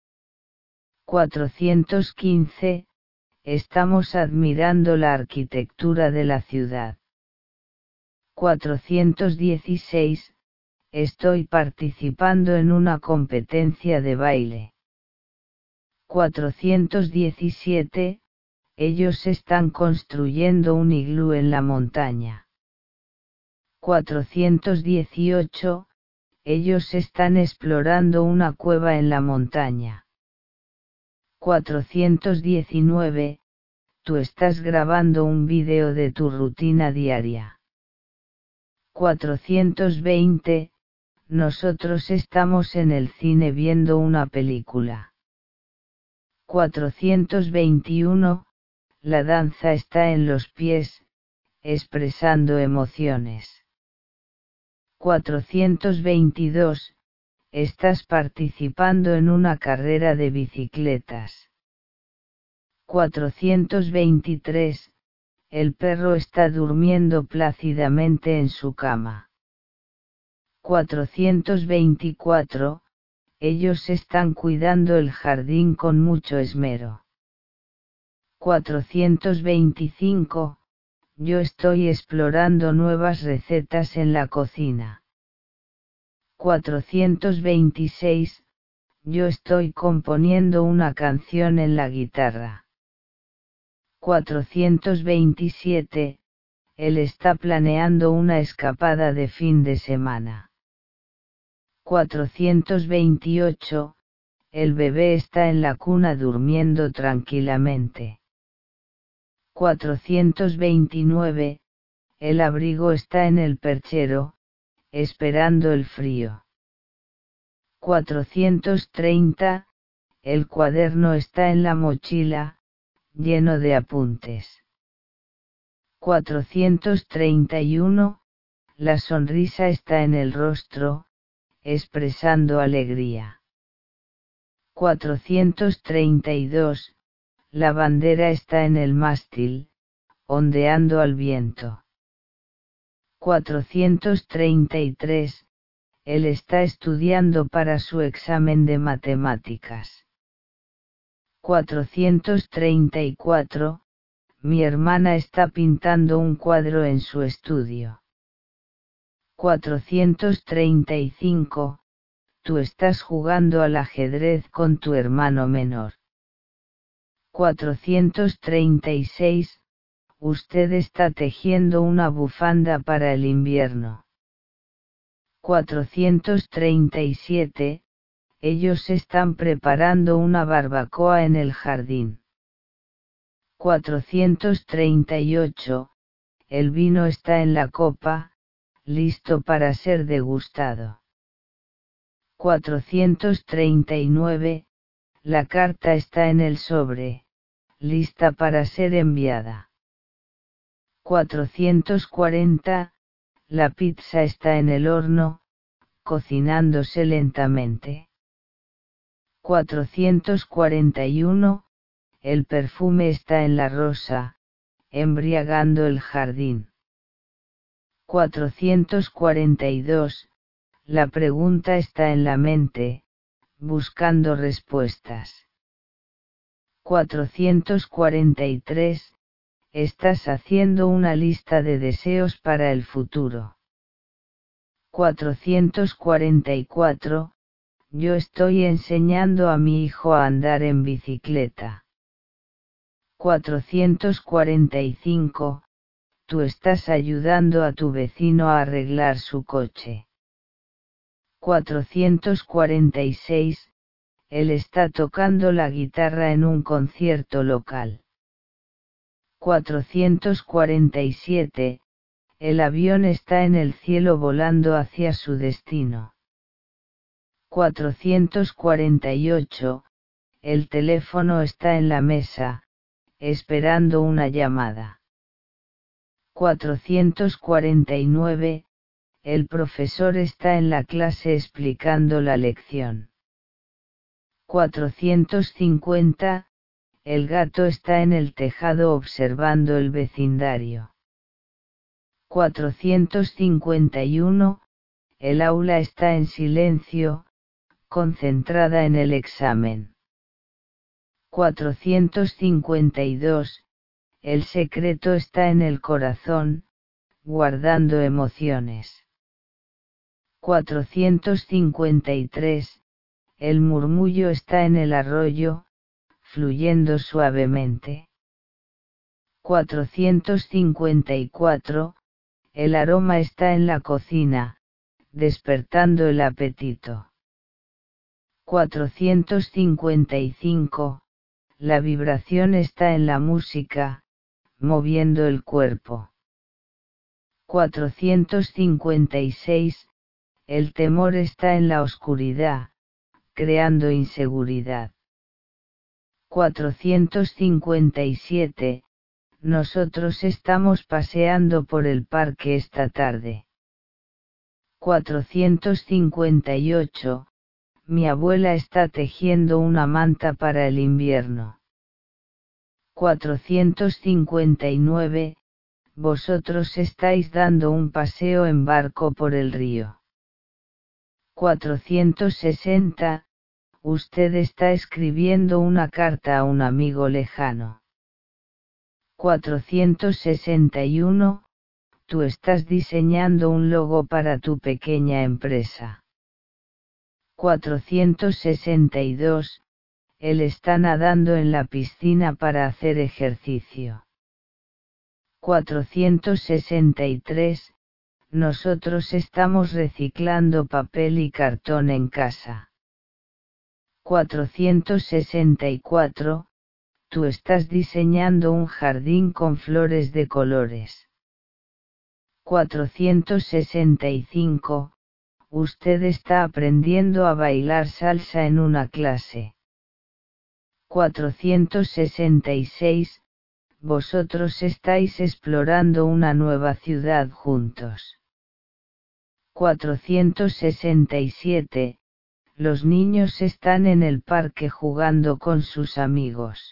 cuatrocientos quince, estamos admirando la arquitectura de la ciudad. cuatrocientos dieciséis, estoy participando en una competencia de baile. cuatrocientos diecisiete, ellos están construyendo un iglú en la montaña. cuatrocientos dieciocho, ellos están explorando una cueva en la montaña. cuatrocientos diecinueve, tú estás grabando un vídeo de tu rutina diaria. cuatrocientos veinte, nosotros estamos en el cine viendo una película. cuatrocientos veintiuno, la danza está en los pies, expresando emociones. cuatrocientos veintidós, estás participando en una carrera de bicicletas. cuatrocientos veintitrés, el perro está durmiendo plácidamente en su cama. cuatrocientos veinticuatro, ellos están cuidando el jardín con mucho esmero. cuatrocientos veinticinco, yo estoy explorando nuevas recetas en la cocina. cuatrocientos veintiséis, yo estoy componiendo una canción en la guitarra. cuatrocientos veintisiete, él está planeando una escapada de fin de semana. cuatrocientos veintiocho, el bebé está en la cuna durmiendo tranquilamente. cuatrocientos veintinueve, el abrigo está en el perchero, esperando el frío. cuatrocientos treinta, el cuaderno está en la mochila, lleno de apuntes. cuatrocientos treinta y uno, la sonrisa está en el rostro, expresando alegría. cuatrocientos treinta y dos, la bandera está en el mástil, ondeando al viento. cuatrocientos treinta y tres, él está estudiando para su examen de matemáticas. cuatrocientos treinta y cuatro, mi hermana está pintando un cuadro en su estudio. cuatrocientos treinta y cinco, tú estás jugando al ajedrez con tu hermano menor. cuatrocientos treinta y seis, usted está tejiendo una bufanda para el invierno. cuatrocientos treinta y siete, ellos están preparando una barbacoa en el jardín. cuatrocientos treinta y ocho, el vino está en la copa, listo para ser degustado. cuatrocientos treinta y nueve, la carta está en el sobre, lista para ser enviada. cuatrocientos cuarenta, la pizza está en el horno, cocinándose lentamente. cuatrocientos cuarenta y uno, el perfume está en la rosa, embriagando el jardín. cuatrocientos cuarenta y dos, la pregunta está en la mente, buscando respuestas. cuatrocientos cuarenta y tres, estás haciendo una lista de deseos para el futuro. cuatrocientos cuarenta y cuatro, yo estoy enseñando a mi hijo a andar en bicicleta. cuatrocientos cuarenta y cinco, tú estás ayudando a tu vecino a arreglar su coche. cuatrocientos cuarenta y seis, él está tocando la guitarra en un concierto local. cuatrocientos cuarenta y siete, el avión está en el cielo volando hacia su destino. cuatrocientos cuarenta y ocho, el teléfono está en la mesa, esperando una llamada. cuatrocientos cuarenta y nueve, el profesor está en la clase explicando la lección. cuatrocientos cincuenta, el gato está en el tejado observando el vecindario. cuatrocientos cincuenta y uno, el aula está en silencio, concentrada en el examen. cuatrocientos cincuenta y dos, el secreto está en el corazón, guardando emociones. cuatrocientos cincuenta y tres, el murmullo está en el arroyo, fluyendo suavemente. cuatrocientos cincuenta y cuatro, el aroma está en la cocina, despertando el apetito. cuatrocientos cincuenta y cinco, la vibración está en la música, moviendo el cuerpo. cuatrocientos cincuenta y seis, el temor está en la oscuridad, creando inseguridad. cuatrocientos cincuenta y siete, nosotros estamos paseando por el parque esta tarde. cuatrocientos cincuenta y ocho, mi abuela está tejiendo una manta para el invierno. cuatrocientos cincuenta y nueve, vosotros estáis dando un paseo en barco por el río. cuatrocientos sesenta, usted está escribiendo una carta a un amigo lejano. cuatrocientos sesenta y uno, tú estás diseñando un logo para tu pequeña empresa. cuatrocientos sesenta y dos, él está nadando en la piscina para hacer ejercicio. cuatrocientos sesenta y tres, nosotros estamos reciclando papel y cartón en casa. cuatrocientos sesenta y cuatro, tú estás diseñando un jardín con flores de colores. cuatrocientos sesenta y cinco, usted está aprendiendo a bailar salsa en una clase. cuatrocientos sesenta y seis, vosotros estáis explorando una nueva ciudad juntos. cuatrocientos sesenta y siete, los niños están en el parque jugando con sus amigos.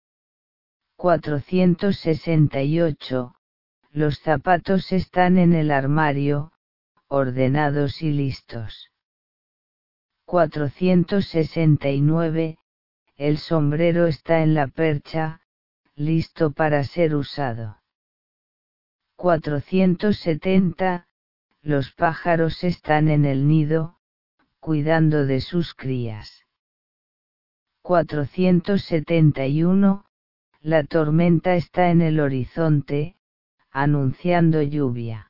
cuatrocientos sesenta y ocho, los zapatos están en el armario, ordenados y listos. cuatrocientos sesenta y nueve, el sombrero está en la percha, listo para ser usado. cuatrocientos setenta, los pájaros están en el nido, cuidando de sus crías. cuatrocientos setenta y uno, la tormenta está en el horizonte, anunciando lluvia.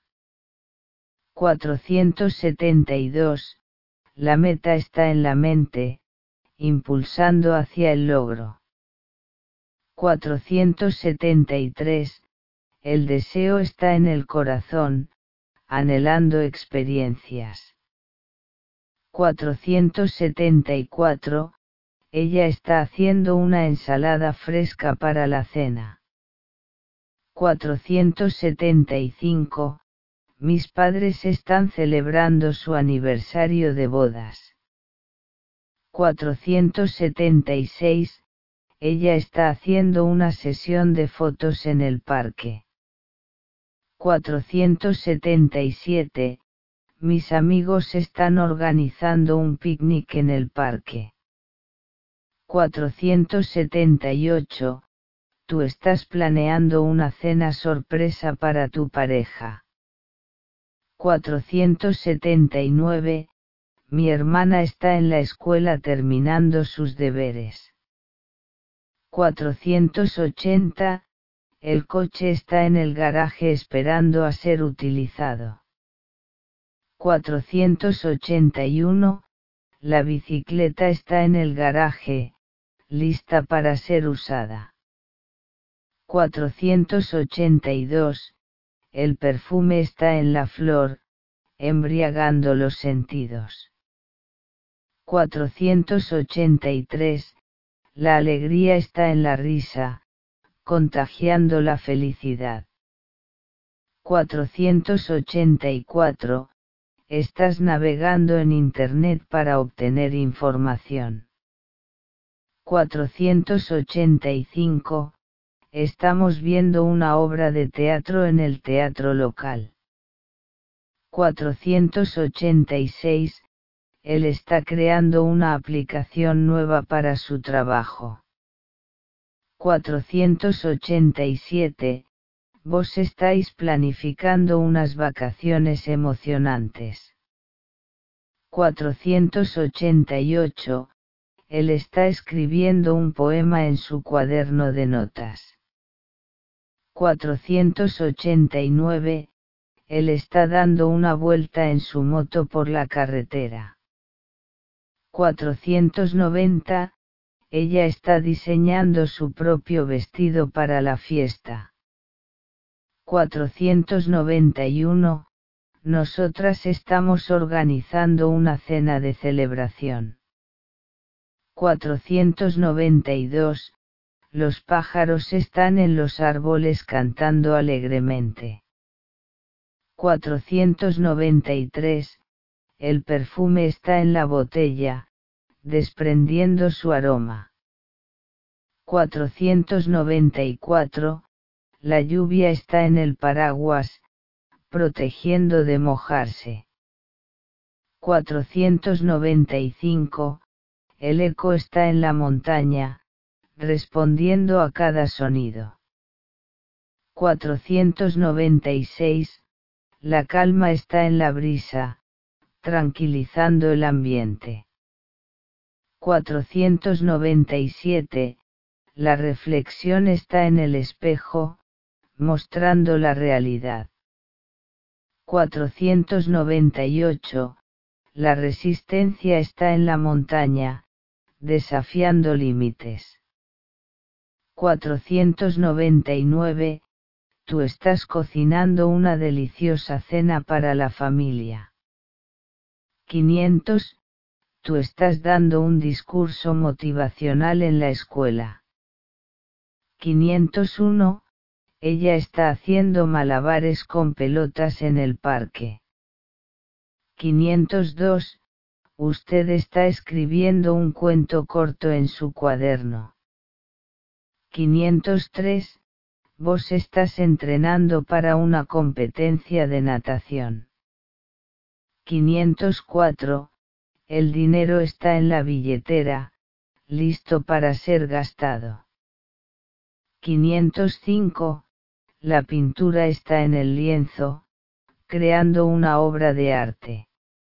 cuatrocientos setenta y dos, la meta está en la mente, impulsando hacia el logro. cuatrocientos setenta y tres, el deseo está en el corazón, anhelando experiencias. cuatrocientos setenta y cuatro, ella está haciendo una ensalada fresca para la cena. cuatrocientos setenta y cinco, mis padres están celebrando su aniversario de bodas. cuatrocientos setenta y seis, ella está haciendo una sesión de fotos en el parque. cuatrocientos setenta y siete, mis amigos están organizando un picnic en el parque. cuatrocientos setenta y ocho, tú estás planeando una cena sorpresa para tu pareja. cuatrocientos setenta y nueve, mi hermana está en la escuela terminando sus deberes. cuatrocientos ochenta, el coche está en el garaje esperando a ser utilizado. cuatrocientos ochenta y uno, la bicicleta está en el garaje, lista para ser usada. cuatrocientos ochenta y dos, el perfume está en la flor, embriagando los sentidos. cuatrocientos ochenta y tres, la alegría está en la risa, contagiando la felicidad. cuatrocientos ochenta y cuatro, estás navegando en Internet para obtener información. cuatrocientos ochenta y cinco, estamos viendo una obra de teatro en el teatro local. cuatrocientos ochenta y seis, él está creando una aplicación nueva para su trabajo. cuatrocientos ochenta y siete, vos estáis planificando unas vacaciones emocionantes. cuatrocientos ochenta y ocho, él está escribiendo un poema en su cuaderno de notas. cuatrocientos ochenta y nueve, él está dando una vuelta en su moto por la carretera. cuatrocientos noventa, ella está diseñando su propio vestido para la fiesta. cuatrocientos noventa y uno, nosotras estamos organizando una cena de celebración. cuatrocientos noventa y dos, los pájaros están en los árboles cantando alegremente. cuatrocientos noventa y tres, el perfume está en la botella, desprendiendo su aroma. cuatrocientos noventa y cuatro, la lluvia está en el paraguas, protegiendo de mojarse. cuatrocientos noventa y cinco, el eco está en la montaña, respondiendo a cada sonido. cuatrocientos noventa y seis, la calma está en la brisa, tranquilizando el ambiente. cuatrocientos noventa y siete, la reflexión está en el espejo, mostrando la realidad. cuatrocientos noventa y ocho, la resistencia está en la montaña, desafiando límites. cuatrocientos noventa y nueve, tú estás cocinando una deliciosa cena para la familia. quinientos, tú estás dando un discurso motivacional en la escuela. quinientos uno, ella está haciendo malabares con pelotas en el parque. quinientos dos, usted está escribiendo un cuento corto en su cuaderno. quinientos tres, vos estás entrenando para una competencia de natación. quinientos cuatro, el dinero está en la billetera, listo para ser gastado. quinientos cinco, la pintura está en el lienzo, creando una obra de arte.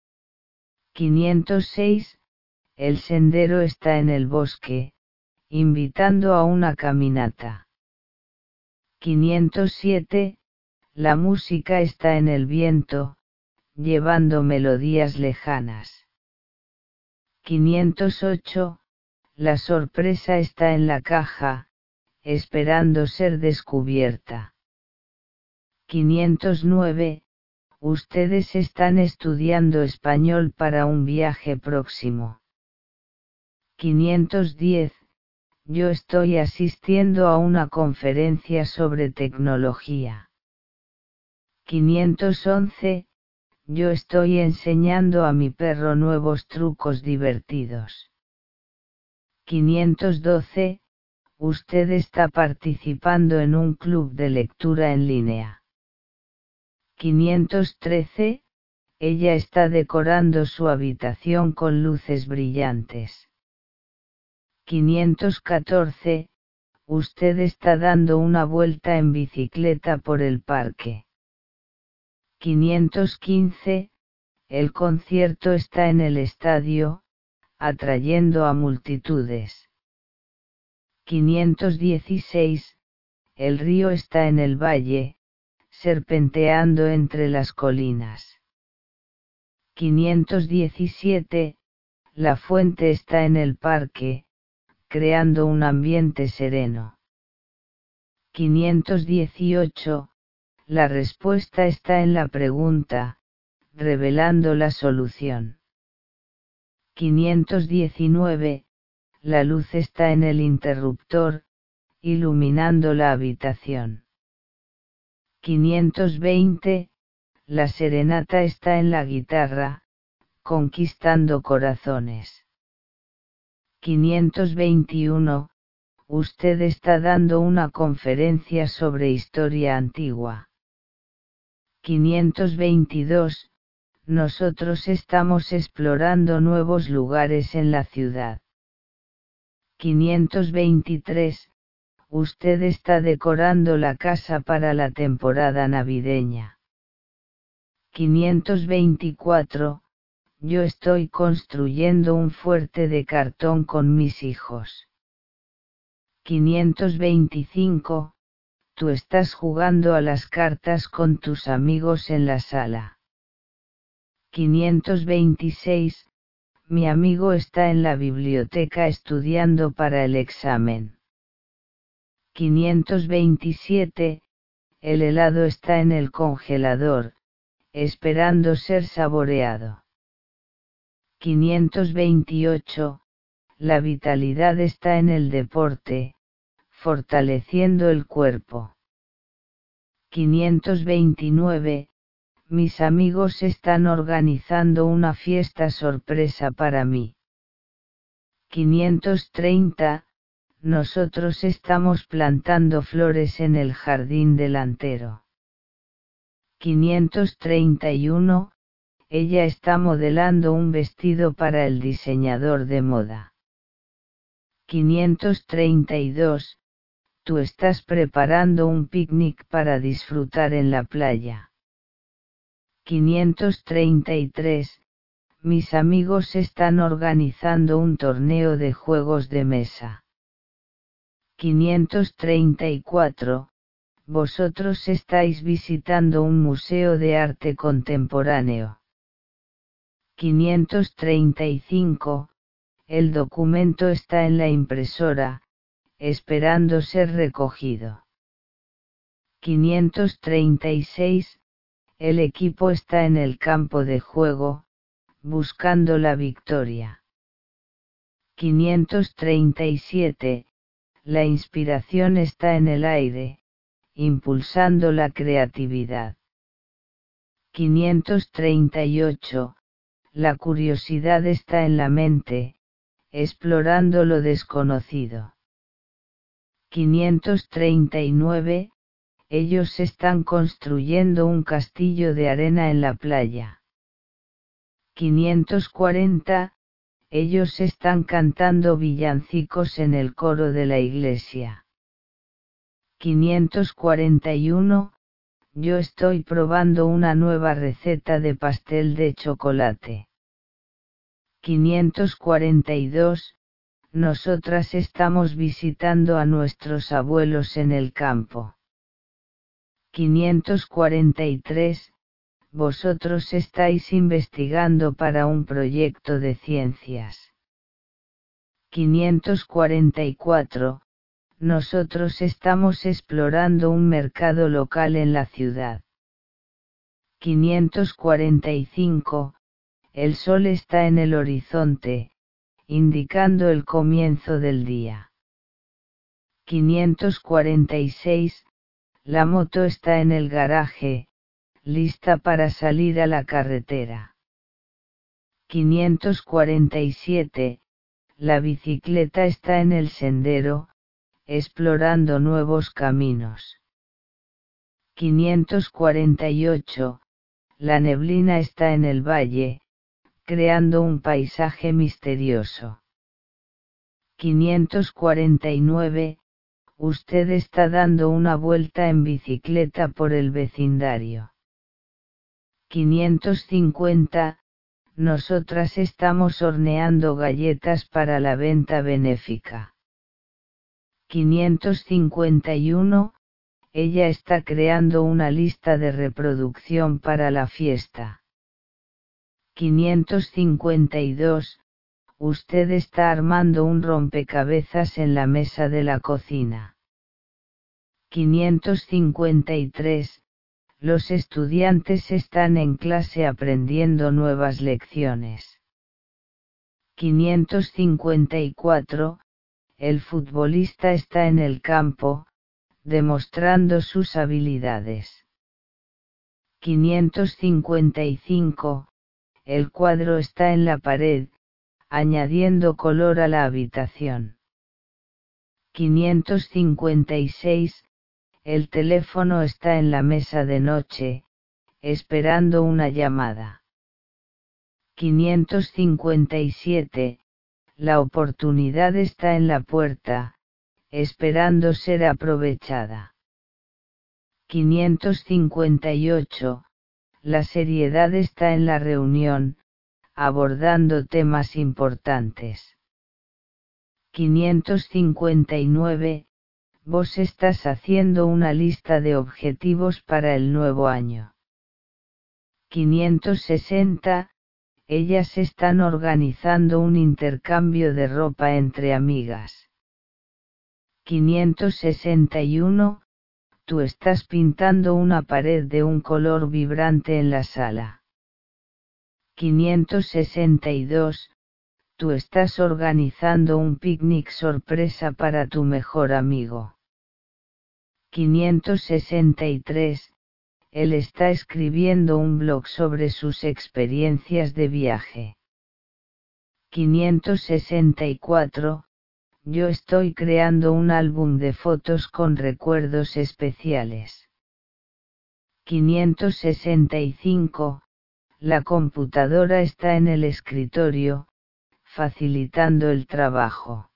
quinientos seis, el sendero está en el bosque, invitando a una caminata. quinientos siete, la música está en el viento, llevando melodías lejanas. quinientos ocho, la sorpresa está en la caja, esperando ser descubierta. quinientos nueve, ustedes están estudiando español para un viaje próximo. quinientos diez, yo estoy asistiendo a una conferencia sobre tecnología. quinientos once, yo estoy enseñando a mi perro nuevos trucos divertidos. quinientos doce, usted está participando en un club de lectura en línea. quinientos trece, ella está decorando su habitación con luces brillantes. quinientos catorce, usted está dando una vuelta en bicicleta por el parque. quinientos quince, el concierto está en el estadio, atrayendo a multitudes. quinientos dieciséis, el río está en el valle, serpenteando entre las colinas. quinientos diecisiete, la fuente está en el parque, creando un ambiente sereno. quinientos dieciocho, la respuesta está en la pregunta, revelando la solución. quinientos diecinueve, la luz está en el interruptor, iluminando la habitación. quinientos veinte, la serenata está en la guitarra, conquistando corazones. quinientos veintiuno, usted está dando una conferencia sobre historia antigua. quinientos veintidós, nosotros estamos explorando nuevos lugares en la ciudad. quinientos veintitrés, usted está decorando la casa para la temporada navideña. quinientos veinticuatro, yo estoy construyendo un fuerte de cartón con mis hijos. quinientos veinticinco, tú estás jugando a las cartas con tus amigos en la sala. quinientos veintiséis, mi amigo está en la biblioteca estudiando para el examen. quinientos veintisiete, el helado está en el congelador, esperando ser saboreado. quinientos veintiocho, la vitalidad está en el deporte, fortaleciendo el cuerpo. quinientos veintinueve, mis amigos están organizando una fiesta sorpresa para mí. quinientos treinta, nosotros estamos plantando flores en el jardín delantero. quinientos treinta y uno, ella está modelando un vestido para el diseñador de moda. quinientos treinta y dos, tú estás preparando un picnic para disfrutar en la playa. quinientos treinta y tres, mis amigos están organizando un torneo de juegos de mesa. quinientos treinta y cuatro, vosotros estáis visitando un museo de arte contemporáneo. quinientos treinta y cinco, el documento está en la impresora, esperando ser recogido. quinientos treinta y seis, el equipo está en el campo de juego, buscando la victoria. quinientos treinta y siete, la inspiración está en el aire, impulsando la creatividad. quinientos treinta y ocho, la curiosidad está en la mente, explorando lo desconocido. quinientos treinta y nueve, ellos están construyendo un castillo de arena en la playa. quinientos cuarenta, ellos están cantando villancicos en el coro de la iglesia. quinientos cuarenta y uno, yo estoy probando una nueva receta de pastel de chocolate. quinientos cuarenta y dos, nosotras estamos visitando a nuestros abuelos en el campo. quinientos cuarenta y tres, vosotros estáis investigando para un proyecto de ciencias. quinientos cuarenta y cuatro, nosotros estamos explorando un mercado local en la ciudad. quinientos cuarenta y cinco, el sol está en el horizonte, indicando el comienzo del día. quinientos cuarenta y seis, la moto está en el garaje, lista para salir a la carretera. quinientos cuarenta y siete, la bicicleta está en el sendero, explorando nuevos caminos. quinientos cuarenta y ocho, la neblina está en el valle, creando un paisaje misterioso. quinientos cuarenta y nueve, usted está dando una vuelta en bicicleta por el vecindario. quinientos cincuenta, nosotras estamos horneando galletas para la venta benéfica. quinientos cincuenta y uno, ella está creando una lista de reproducción para la fiesta. quinientos cincuenta y dos, usted está armando un rompecabezas en la mesa de la cocina. quinientos cincuenta y tres, los estudiantes están en clase aprendiendo nuevas lecciones. quinientos cincuenta y cuatro, el futbolista está en el campo, demostrando sus habilidades. quinientos cincuenta y cinco, el cuadro está en la pared, añadiendo color a la habitación. quinientos cincuenta y seis, el teléfono está en la mesa de noche, esperando una llamada. quinientos cincuenta y siete, la oportunidad está en la puerta, esperando ser aprovechada. quinientos cincuenta y ocho, la seriedad está en la reunión, abordando temas importantes. quinientos cincuenta y nueve, vos estás haciendo una lista de objetivos para el nuevo año. quinientos sesenta, ellas están organizando un intercambio de ropa entre amigas. quinientos sesenta y uno, tú estás pintando una pared de un color vibrante en la sala. quinientos sesenta y dos, tú estás organizando un picnic sorpresa para tu mejor amigo. quinientos sesenta y tres, él está escribiendo un blog sobre sus experiencias de viaje. quinientos sesenta y cuatro, yo estoy creando un álbum de fotos con recuerdos especiales. quinientos sesenta y cinco, la computadora está en el escritorio, facilitando el trabajo.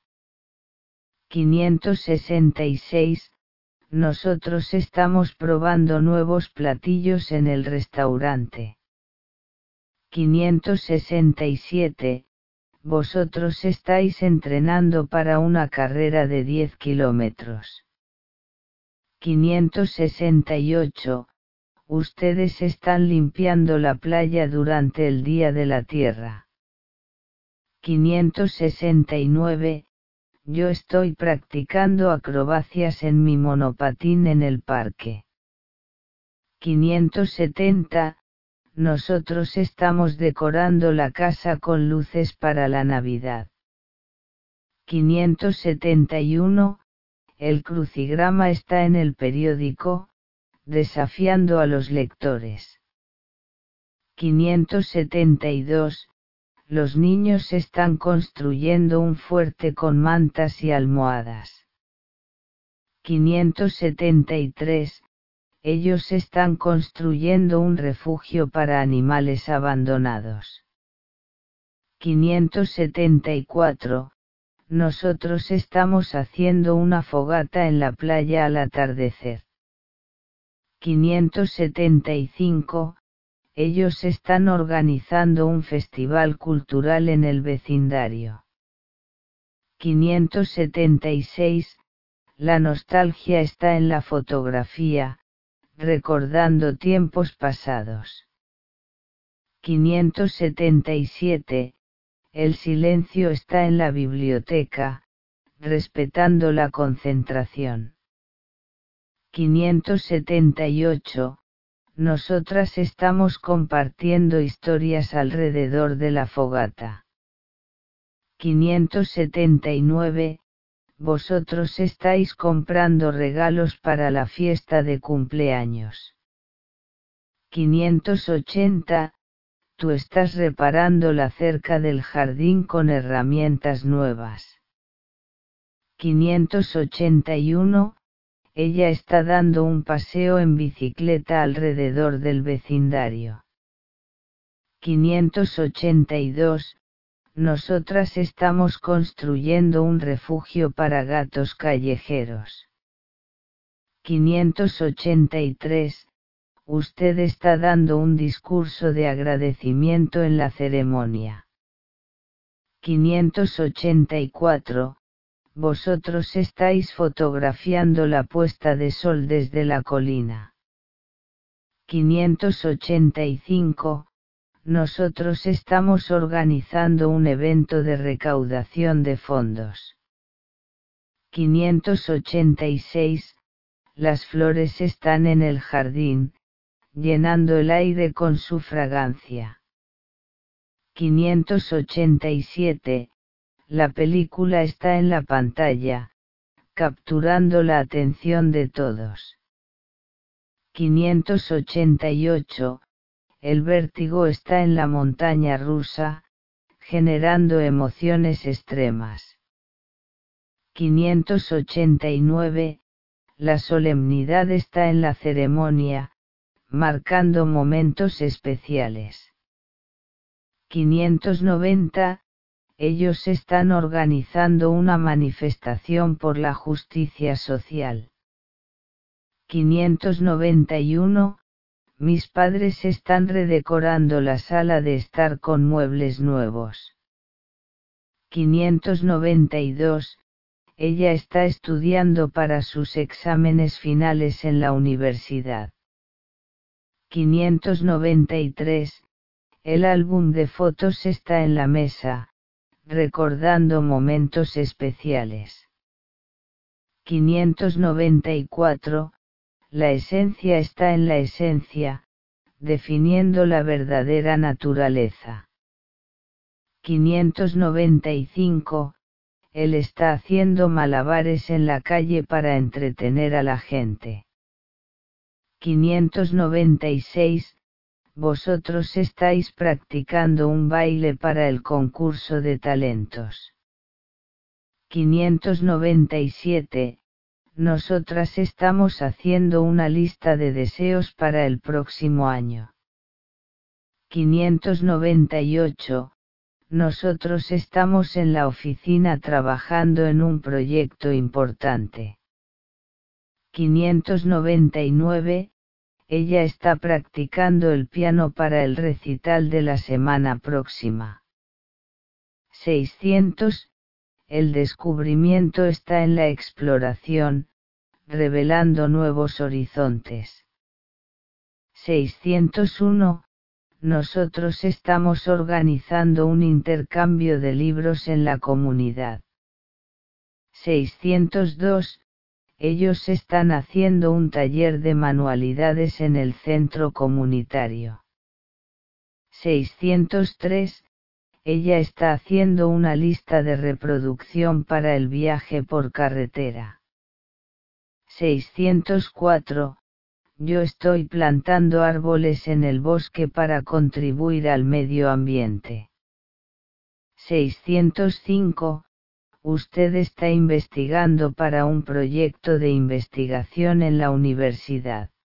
quinientos sesenta y seis, nosotros estamos probando nuevos platillos en el restaurante. quinientos sesenta y siete, vosotros estáis entrenando para una carrera de diez kilómetros. quinientos sesenta y ocho, ustedes están limpiando la playa durante el Día de la Tierra. quinientos sesenta y nueve, yo estoy practicando acrobacias en mi monopatín en el parque. quinientos setenta, nosotros estamos decorando la casa con luces para la Navidad. quinientos setenta y uno, el crucigrama está en el periódico, desafiando a los lectores. quinientos setenta y dos, los niños están construyendo un fuerte con mantas y almohadas. quinientos setenta y tres, ellos están construyendo un refugio para animales abandonados. quinientos setenta y cuatro, nosotros estamos haciendo una fogata en la playa al atardecer. quinientos setenta y cinco, ellos están organizando un festival cultural en el vecindario. quinientos setenta y seis, la nostalgia está en la fotografía, recordando tiempos pasados. quinientos setenta y siete, el silencio está en la biblioteca, respetando la concentración. quinientos setenta y ocho, nosotras estamos compartiendo historias alrededor de la fogata. quinientos setenta y nueve, vosotros estáis comprando regalos para la fiesta de cumpleaños. quinientos ochenta, tú estás reparando la cerca del jardín con herramientas nuevas. quinientos ochenta y uno, ella está dando un paseo en bicicleta alrededor del vecindario. quinientos ochenta y dos, nosotras estamos construyendo un refugio para gatos callejeros. quinientos ochenta y tres, usted está dando un discurso de agradecimiento en la ceremonia. quinientos ochenta y cuatro, vosotros estáis fotografiando la puesta de sol desde la colina. quinientos ochenta y cinco, nosotros estamos organizando un evento de recaudación de fondos. quinientos ochenta y seis, las flores están en el jardín, llenando el aire con su fragancia. quinientos ochenta y siete, la película está en la pantalla, capturando la atención de todos. quinientos ochenta y ocho, el vértigo está en la montaña rusa, generando emociones extremas. quinientos ochenta y nueve, la solemnidad está en la ceremonia, marcando momentos especiales. quinientos noventa, ellos están organizando una manifestación por la justicia social. quinientos noventa y uno, mis padres están redecorando la sala de estar con muebles nuevos. quinientos noventa y dos, ella está estudiando para sus exámenes finales en la universidad. quinientos noventa y tres, el álbum de fotos está en la mesa, recordando momentos especiales. quinientos noventa y cuatro, la esencia está en la esencia, definiendo la verdadera naturaleza. quinientos noventa y cinco, él está haciendo malabares en la calle para entretener a la gente. quinientos noventa y seis, vosotros estáis practicando un baile para el concurso de talentos. quinientos noventa y siete, nosotras estamos haciendo una lista de deseos para el próximo año. quinientos noventa y ocho, nosotros estamos en la oficina trabajando en un proyecto importante. quinientos noventa y nueve, ella está practicando el piano para el recital de la semana próxima. seiscientos, el descubrimiento está en la exploración, revelando nuevos horizontes. seiscientos uno. Nosotros estamos organizando un intercambio de libros en la comunidad. seiscientos dos. Ellos están haciendo un taller de manualidades en el centro comunitario. seiscientos tres. Ella está haciendo una lista de reproducción para el viaje por carretera. seiscientos cuatro. Yo estoy plantando árboles en el bosque para contribuir al medio ambiente. seiscientos cinco. Usted está investigando para un proyecto de investigación en la universidad.